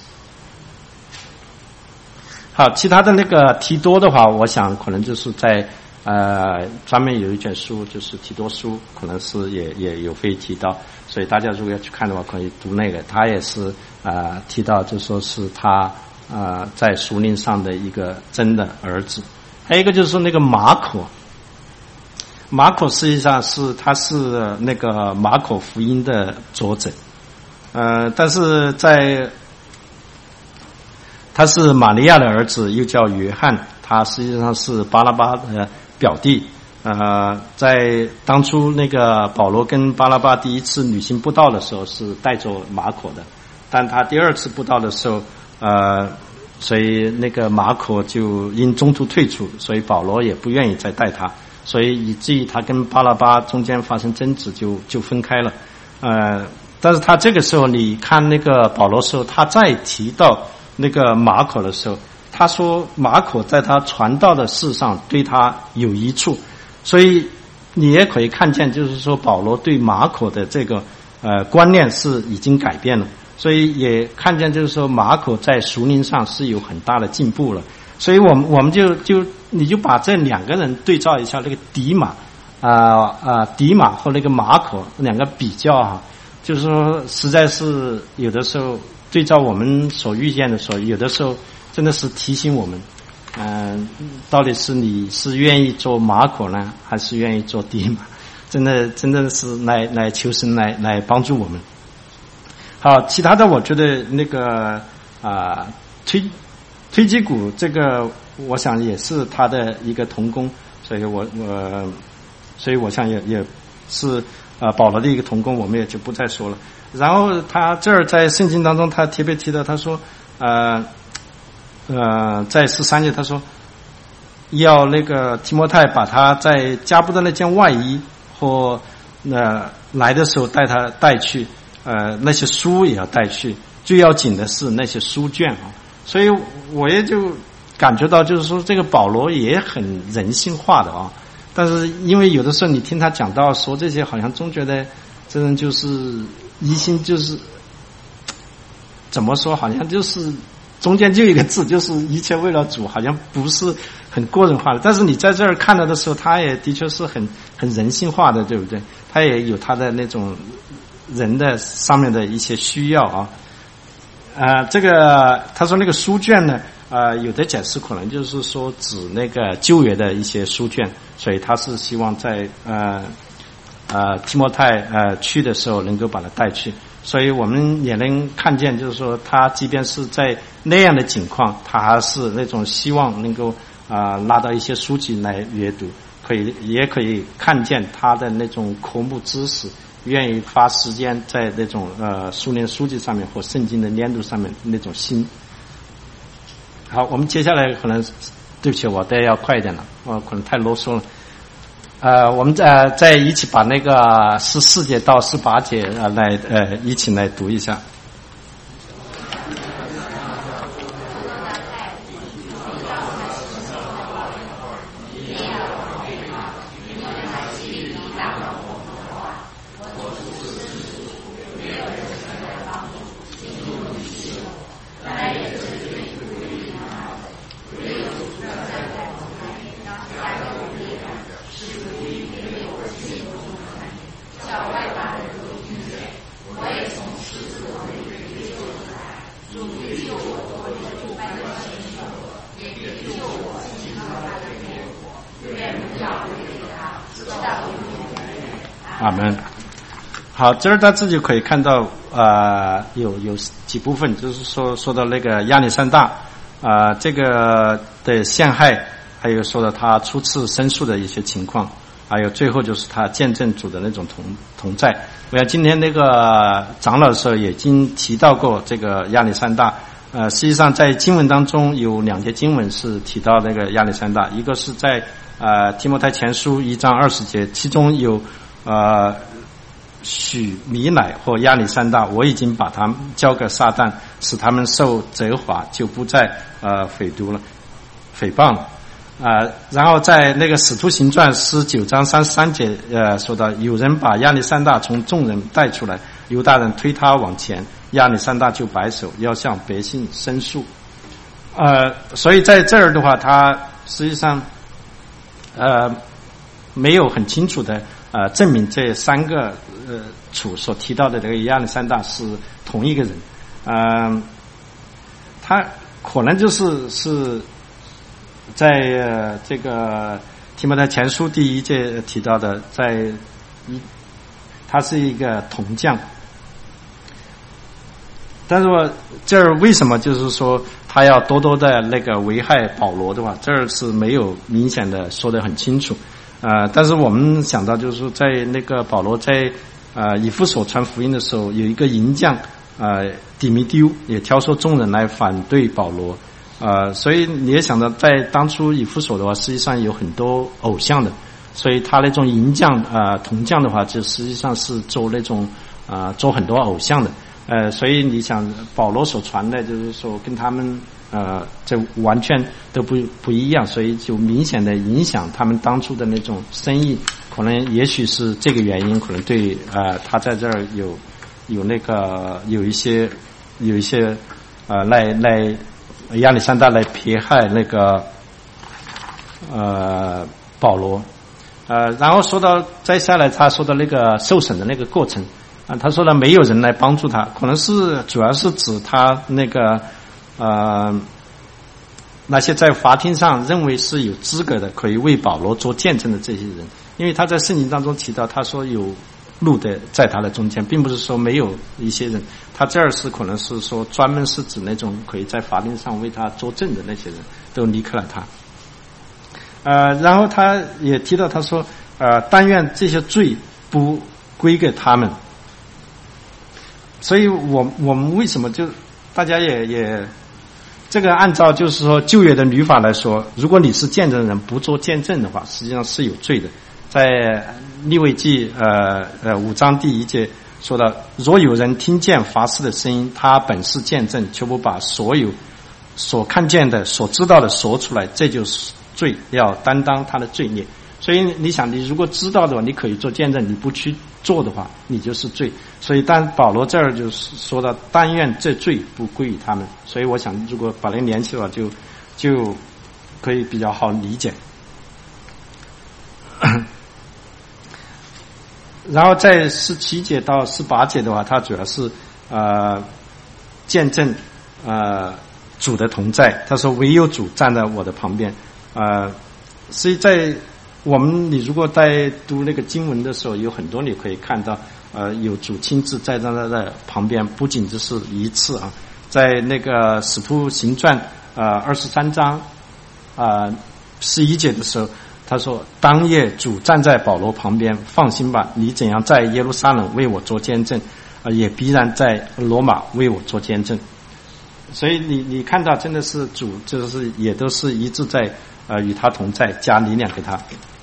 好，其他的那个提多的话，我想可能就是在专门有一卷书，就是提多书，可能是也有会提到，所以大家如果要去看的话，可以读那个。他也是提到，就说是他在属灵上的一个真的儿子。还有一个就是说那个马可实际上他是那个马可福音的作者，但是他是玛利亚的儿子，又叫约翰，他实际上是巴拉巴的表弟。在当初那个保罗跟巴拉巴第一次旅行布道的时候是带着马可的，但他第2次布道的时候，所以那个马可就因中途退出，所以保罗也不愿意再带他，所以以至于他跟巴拉巴中间发生争执，就分开了。但是他这个时候，你看那个保罗时候，他再提到那个马可的时候，他说马可在他传道的事上对他有益处，所以你也可以看见，就是说保罗对马可的这个观念是已经改变了，所以也看见就是说马可在属灵上是有很大的进步了。所以我们你就把这两个人对照一下，那个迪马和那个马可两个比较就是说实在是有的时候对照我们所遇见的时候，有的时候真的是提醒我们，到底是你是愿意做马可呢，还是愿意做迪马？真的是来求神来帮助我们。好，其他的我觉得那个推基古这个，我想也是他的一个同工，所以我想也是保罗的一个同工，我们也就不再说了。然后他这儿在圣经当中，他特别提到，他说在13节他说要那个提摩太把他在加布的那件外衣或来的时候带去，那些书也要带去，最要紧的是那些书卷所以我也就感觉到就是说这个保罗也很人性化的啊。但是因为有的时候你听他讲到说这些，好像总觉得这人就是一心就是怎么说，好像就是中间就一个字，就是一切为了主，好像不是很个人化的。但是你在这儿看到的时候，他也的确是很人性化的，对不对？他也有他的那种人的上面的一些需要啊。这个他说那个书卷呢，有的解释可能就是说指那个旧约的一些书卷，所以他是希望在提摩太去的时候能够把他带去。所以我们也能看见，就是说他即便是在那样的境况，他还是那种希望能够拿到一些书籍来阅读，也可以看见他的那种科目知识，愿意花时间在那种熟练书籍上面或圣经的研读上面那种心。好，我们接下来可能对不起，我得要快一点了，我可能太啰嗦了。我们再一起把那个14节到18节来一起来读一下。阿们。好，这儿大家就可以看到有几部分，就是说到那个亚历山大这个的陷害，还有说到他初次申诉的一些情况，还有最后就是他见证主的那种同在。我想今天那个长老的时候也已经提到过这个亚历山大。实际上在经文当中有2节经文是提到那个亚历山大，一个是在提摩太前书1章20节，其中有许米乃或亚历山大，我已经把他们交给撒旦，使他们受责罚，就不再诽谤了。然后在那个使徒行传19章33节说到，有人把亚历山大从众人带出来，犹大人推他往前，亚历山大就摆手要向百姓申诉。所以在这儿的话，他实际上没有很清楚的证明这3个处所提到的这个亚历山大是同一个人。他可能是在这个提摩太前书第1节提到的，他是一个铜匠。但是我这儿为什么就是说他要多多的那个危害保罗的话，这儿是没有明显的说得很清楚。但是我们想到就是说，在那个保罗在以弗所传福音的时候，有一个银匠底米丢也挑唆众人来反对保罗。所以你也想到，在当初以弗所的话，实际上有很多偶像的，所以他那种银匠铜匠的话，就实际上是做那种做很多偶像的。所以你想保罗所传的就是说跟他们这完全都不一样，所以就明显的影响他们当初的那种生意，可能也许是这个原因，可能对他在这儿有那个有一些来亚历山大来迫害那个保罗。然后说到再下来他说到那个受审的那个过程他说了没有人来帮助他，可能是主要是指他那个那些在法庭上认为是有资格的可以为保罗做见证的这些人，因为他在圣经当中提到他说有路的在他的中间，并不是说没有一些人，他这儿是可能是说专门是指那种可以在法庭上为他作证的那些人都离开了他。然后他也提到他说但愿这些罪不归给他们。所以我们为什么就大家也这个按照就是说旧约的律法来说，如果你是见证人不做见证的话，实际上是有罪的。在利未记5章第1节说到，若有人听见法师的声音，他本是见证，却不把所所看见的、所知道的说出来，这就是罪，要担当他的罪孽。所以你想，你如果知道的话，你可以做见证；你不去做的话，你就是罪。所以，但保罗这儿就是说到，但愿这罪不归于他们。所以，我想如果把它连起来，就可以比较好理解。然后在17节到18节的话，它主要是见证主的同在。他说唯有主站在我的旁边。所以在你如果在读那个经文的时候，有很多你可以看到有主亲自站在他的旁边，不仅只是一次啊。在那个使徒行传23章11节的时候，他说当夜主站在保罗旁边，放心吧，你怎样在耶路撒冷为我做见证，也必然在罗马为我做见证。所以你看到真的是主就是也都是一直在与他同在，加力量给他。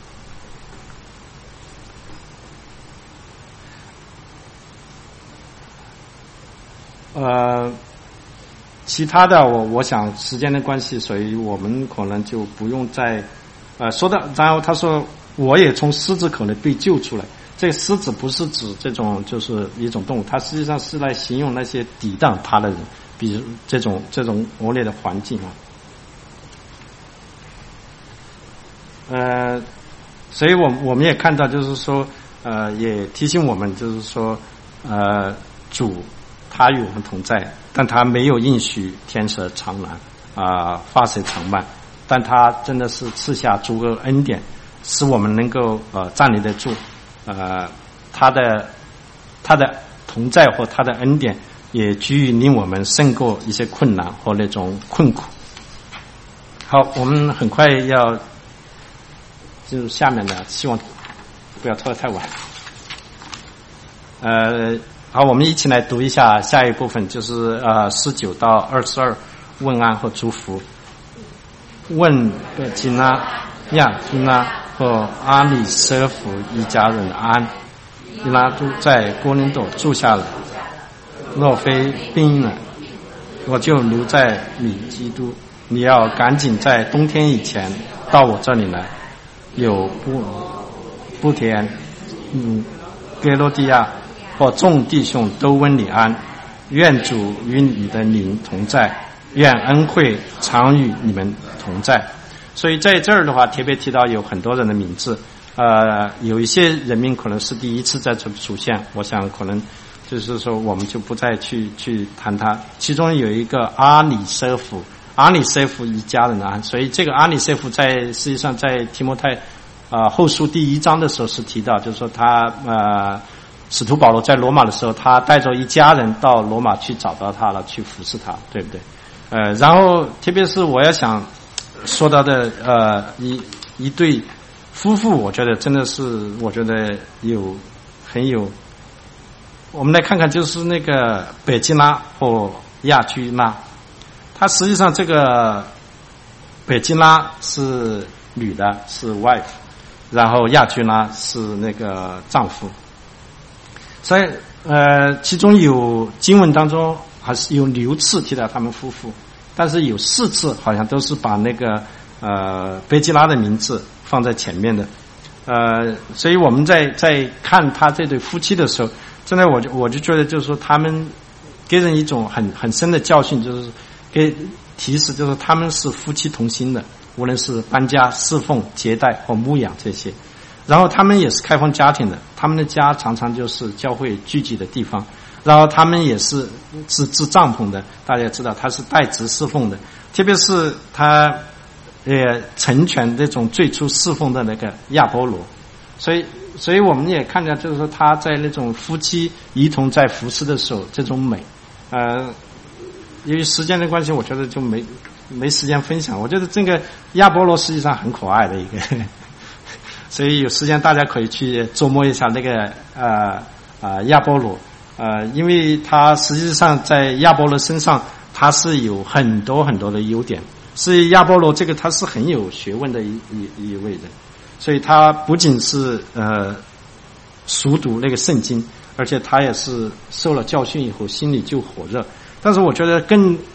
其他的我想时间的关系，所以我们可能就不用再说到。然后他说我也从狮子口里被救出来。这个狮子不是指这种就是一种动物，它实际上是来形容那些抵挡它的人，比如这种恶劣的环境啊。所以我们也看到，就是说也提醒我们，就是说主他与我们同在，但他没有应许天蛇长蓝发水长漫，但他真的是赐下足够恩典，使我们能够站立得住。他的同在或他的恩典也足以令我们胜过一些困难或那种困苦。好，我们很快要进入下面的，希望不要拖得太晚。好，我们一起来读一下下一部分，就是19到22问安和祝福。问贝基拉、亚基拉和阿里舍弗一家人的安。伊拉都在哥林多住下了。若非病了，我就留在你基督。你要赶紧在冬天以前到我这里来。有布田、格罗地亚和众弟兄都问你安。愿主与你的灵同在，愿恩惠常与你们同在。所以在这儿的话，特别提到有很多人的名字，有一些人名可能是第一次在这出现，我想可能就是说我们就不再去谈他。其中有一个阿里舍弗一家人的安，所以这个阿里舍弗实际上在提摩太后书第1章的时候是提到，就是说他使徒保罗在罗马的时候，他带着一家人到罗马去找到他了，去服侍他，对不对？然后特别是我要想说到的一对夫妇，我觉得真的是我觉得很有，我们来看看就是那个北基拉或亚居拉。他实际上这个北基拉是女的，是 wife， 然后亚居拉是那个丈夫。所以其中有经文当中还是有6次提到他们夫妇，但是有4次好像都是把那个北基拉的名字放在前面的。所以我们在看他这对夫妻的时候，真的我就觉得就是说他们给人一种很深的教训，就是给提示，就是他们是夫妻同心的，无论是搬家、侍奉、接待或牧养这些。然后他们也是开放家庭的，他们的家常常就是教会聚集的地方。然后他们也是支帐篷的，大家知道他是代职侍奉的，特别是他成全这种最初侍奉的那个亚波罗。所以我们也看到，就是说他在那种夫妻一同在服侍的时候这种美。由于时间的关系，我觉得就没时间分享。我觉得这个亚波罗实际上很可爱的一个所以有时间大家可以去琢磨一下那个亚波罗。因为他实际上在亚波罗身上他是有很多很多的优点，所以亚波罗这个他是很有学问的一位人，所以他不仅是熟读那个圣经，而且他也是受了教训以后心里就火热。但是我觉得更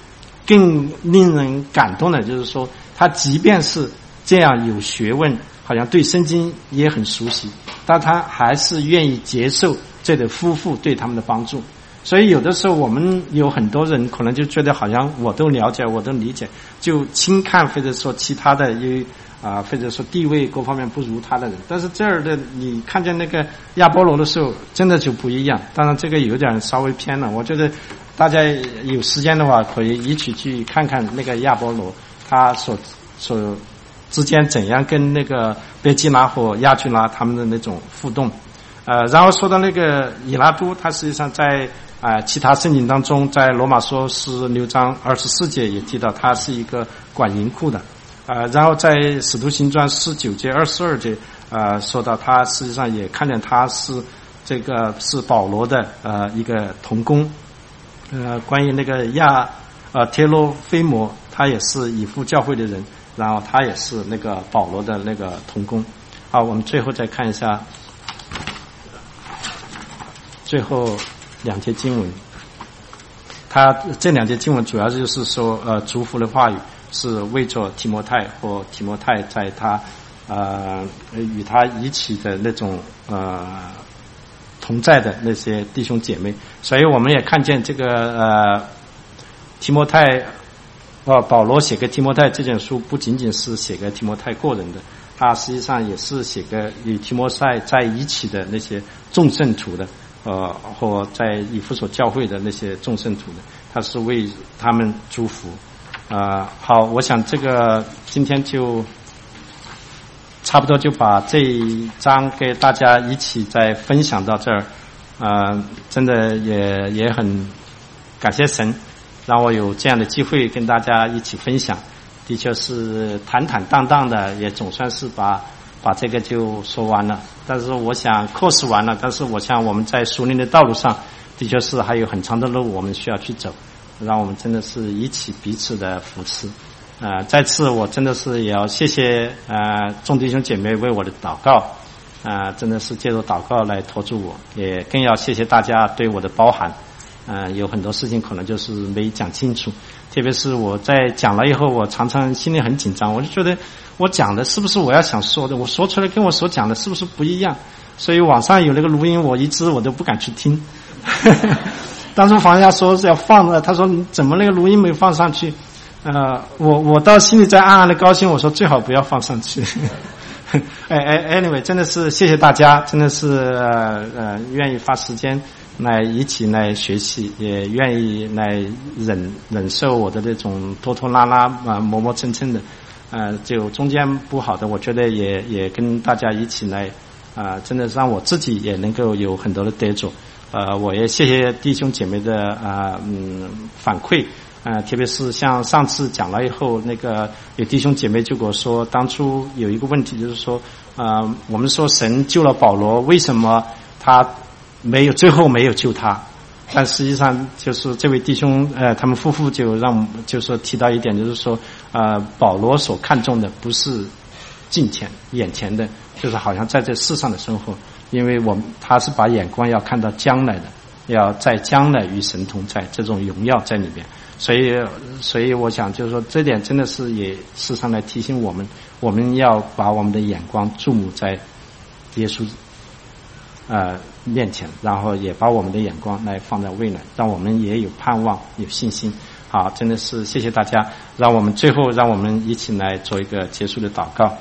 更令人感动的就是说，他即便是这样有学问，好像对圣经也很熟悉，但他还是愿意接受这对夫妇对他们的帮助。所以有的时候我们有很多人可能就觉得好像我都了解，我都理解，就轻看或者说其他的或者说地位各方面不如他的人。但是这儿的你看见那个亚波罗的时候，真的就不一样。当然这个有点稍微偏了，我觉得大家有时间的话可以一起去看看那个亚波罗他所之间怎样跟那个贝基拉和亚居拉他们的那种互动。然后说到那个以拉都，他实际上在其他圣经当中，在罗马书16章24节也提到他是一个管银库的。然后在使徒行传19节22节说到他实际上也看见他是是保罗的一个同工。关于那个帖洛菲摩，他也是以弗教会的人，然后他也是那个保罗的那个同工。好，我们最后再看一下最后2节经文。他这2节经文主要就是说祝福的话语是为着提摩太和提摩太在他与他一起的那种同在的那些弟兄姐妹。所以我们也看见这个提摩太保罗写给提摩太这卷书不仅仅是写给提摩太个人的，他实际上也是写给与提摩太在一起的那些众圣徒的或在以弗所教会的那些众圣徒的，他是为他们祝福。好，我想这个今天就差不多就把这一章给大家一起再分享到这儿。真的也很感谢神让我有这样的机会跟大家一起分享，的确是坦坦荡荡的，也总算是把这个就说完了。但是我想课是完了，但是我想我们在属灵的道路上的确是还有很长的路我们需要去走，让我们真的是一起彼此的扶持。再次我真的是也要谢谢众弟兄姐妹为我的祷告，真的是借助祷告来托住我，也更要谢谢大家对我的包涵。有很多事情可能就是没讲清楚，特别是我在讲了以后，我常常心里很紧张，我就觉得我讲的是不是我要想说的，我说出来跟我所讲的是不是不一样，所以网上有那个录音我一直我都不敢去听。当初房家说是要放的，他说你怎么那个录音没放上去？我到心里在暗暗的高兴，我说最好不要放上去。anyway 真的是谢谢大家，真的是愿意花时间来一起来学习，也愿意来忍受我的那种拖拖拉拉磨磨蹭蹭的，就中间不好的，我觉得也跟大家一起来真的让我自己也能够有很多的得着。我也谢谢弟兄姐妹的反馈。特别是像上次讲了以后，那个有弟兄姐妹就跟我说，当初有一个问题就是说，我们说神救了保罗，为什么他最后没有救他？但实际上就是这位弟兄他们夫妇就说提到一点，就是说保罗所看重的不是眼前的，就是好像在这世上的生活，因为他是把眼光要看到将来的，要在将来与神同在，这种荣耀在里边。所以我想就是说，这点真的是也时常来提醒我们要把我们的眼光注目在耶稣面前，然后也把我们的眼光来放在未来，让我们也有盼望有信心。好，真的是谢谢大家，让我们一起来做一个结束的祷告。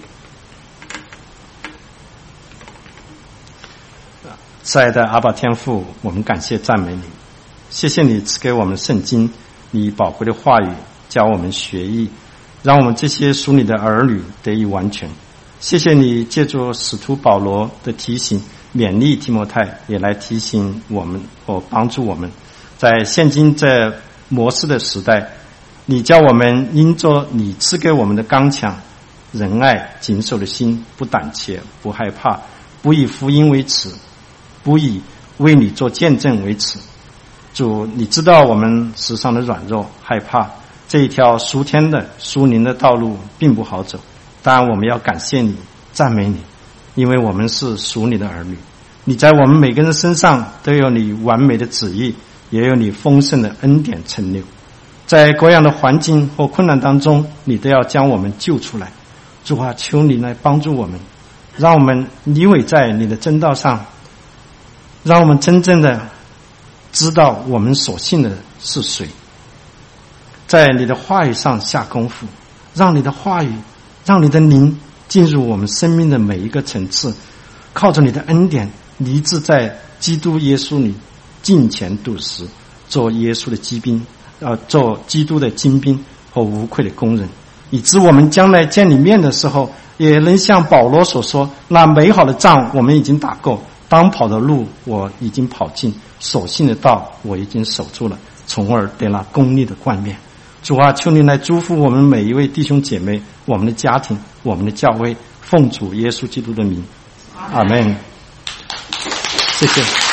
慈爱的阿爸天父，我们感谢赞美你，谢谢你赐给我们圣经，你宝贵的话语教我们学艺，让我们这些属你的儿女得以完全。谢谢你借助使徒保罗的提醒勉励提摩太，也来提醒我们或帮助我们，在现今这模式的时代，你叫我们因着你赐给我们的刚强、仁爱、谨守的心，不胆怯，不害怕，不以福音为耻，不以为你做见证为耻。主，你知道我们时常的软弱害怕，这一条属天的属灵的道路并不好走，当然我们要感谢你赞美你，因为我们是属你的儿女，你在我们每个人身上都有你完美的旨意，也有你丰盛的恩典存留。 在各样的环境或困难当中，你都要将我们救出来。主啊，求你来帮助我们，让我们立稳在你的真道上，让我们真正的知道我们所信的是谁，在你的话语上下功夫，让你的话语，让你的灵进入我们生命的每一个层次，靠着你的恩典，立志在基督耶稣里敬虔笃实，做耶稣的机兵，做基督的精兵和无愧的工人，以致我们将来见你面的时候，也能像保罗所说，那美好的仗我们已经打够，当跑的路我已经跑尽，所信的道我已经守住了，从而得了公义的冠冕。主啊，求你来祝福我们每一位弟兄姐妹，我们的家庭，我们的教会，奉主耶稣基督的名，阿们。谢谢。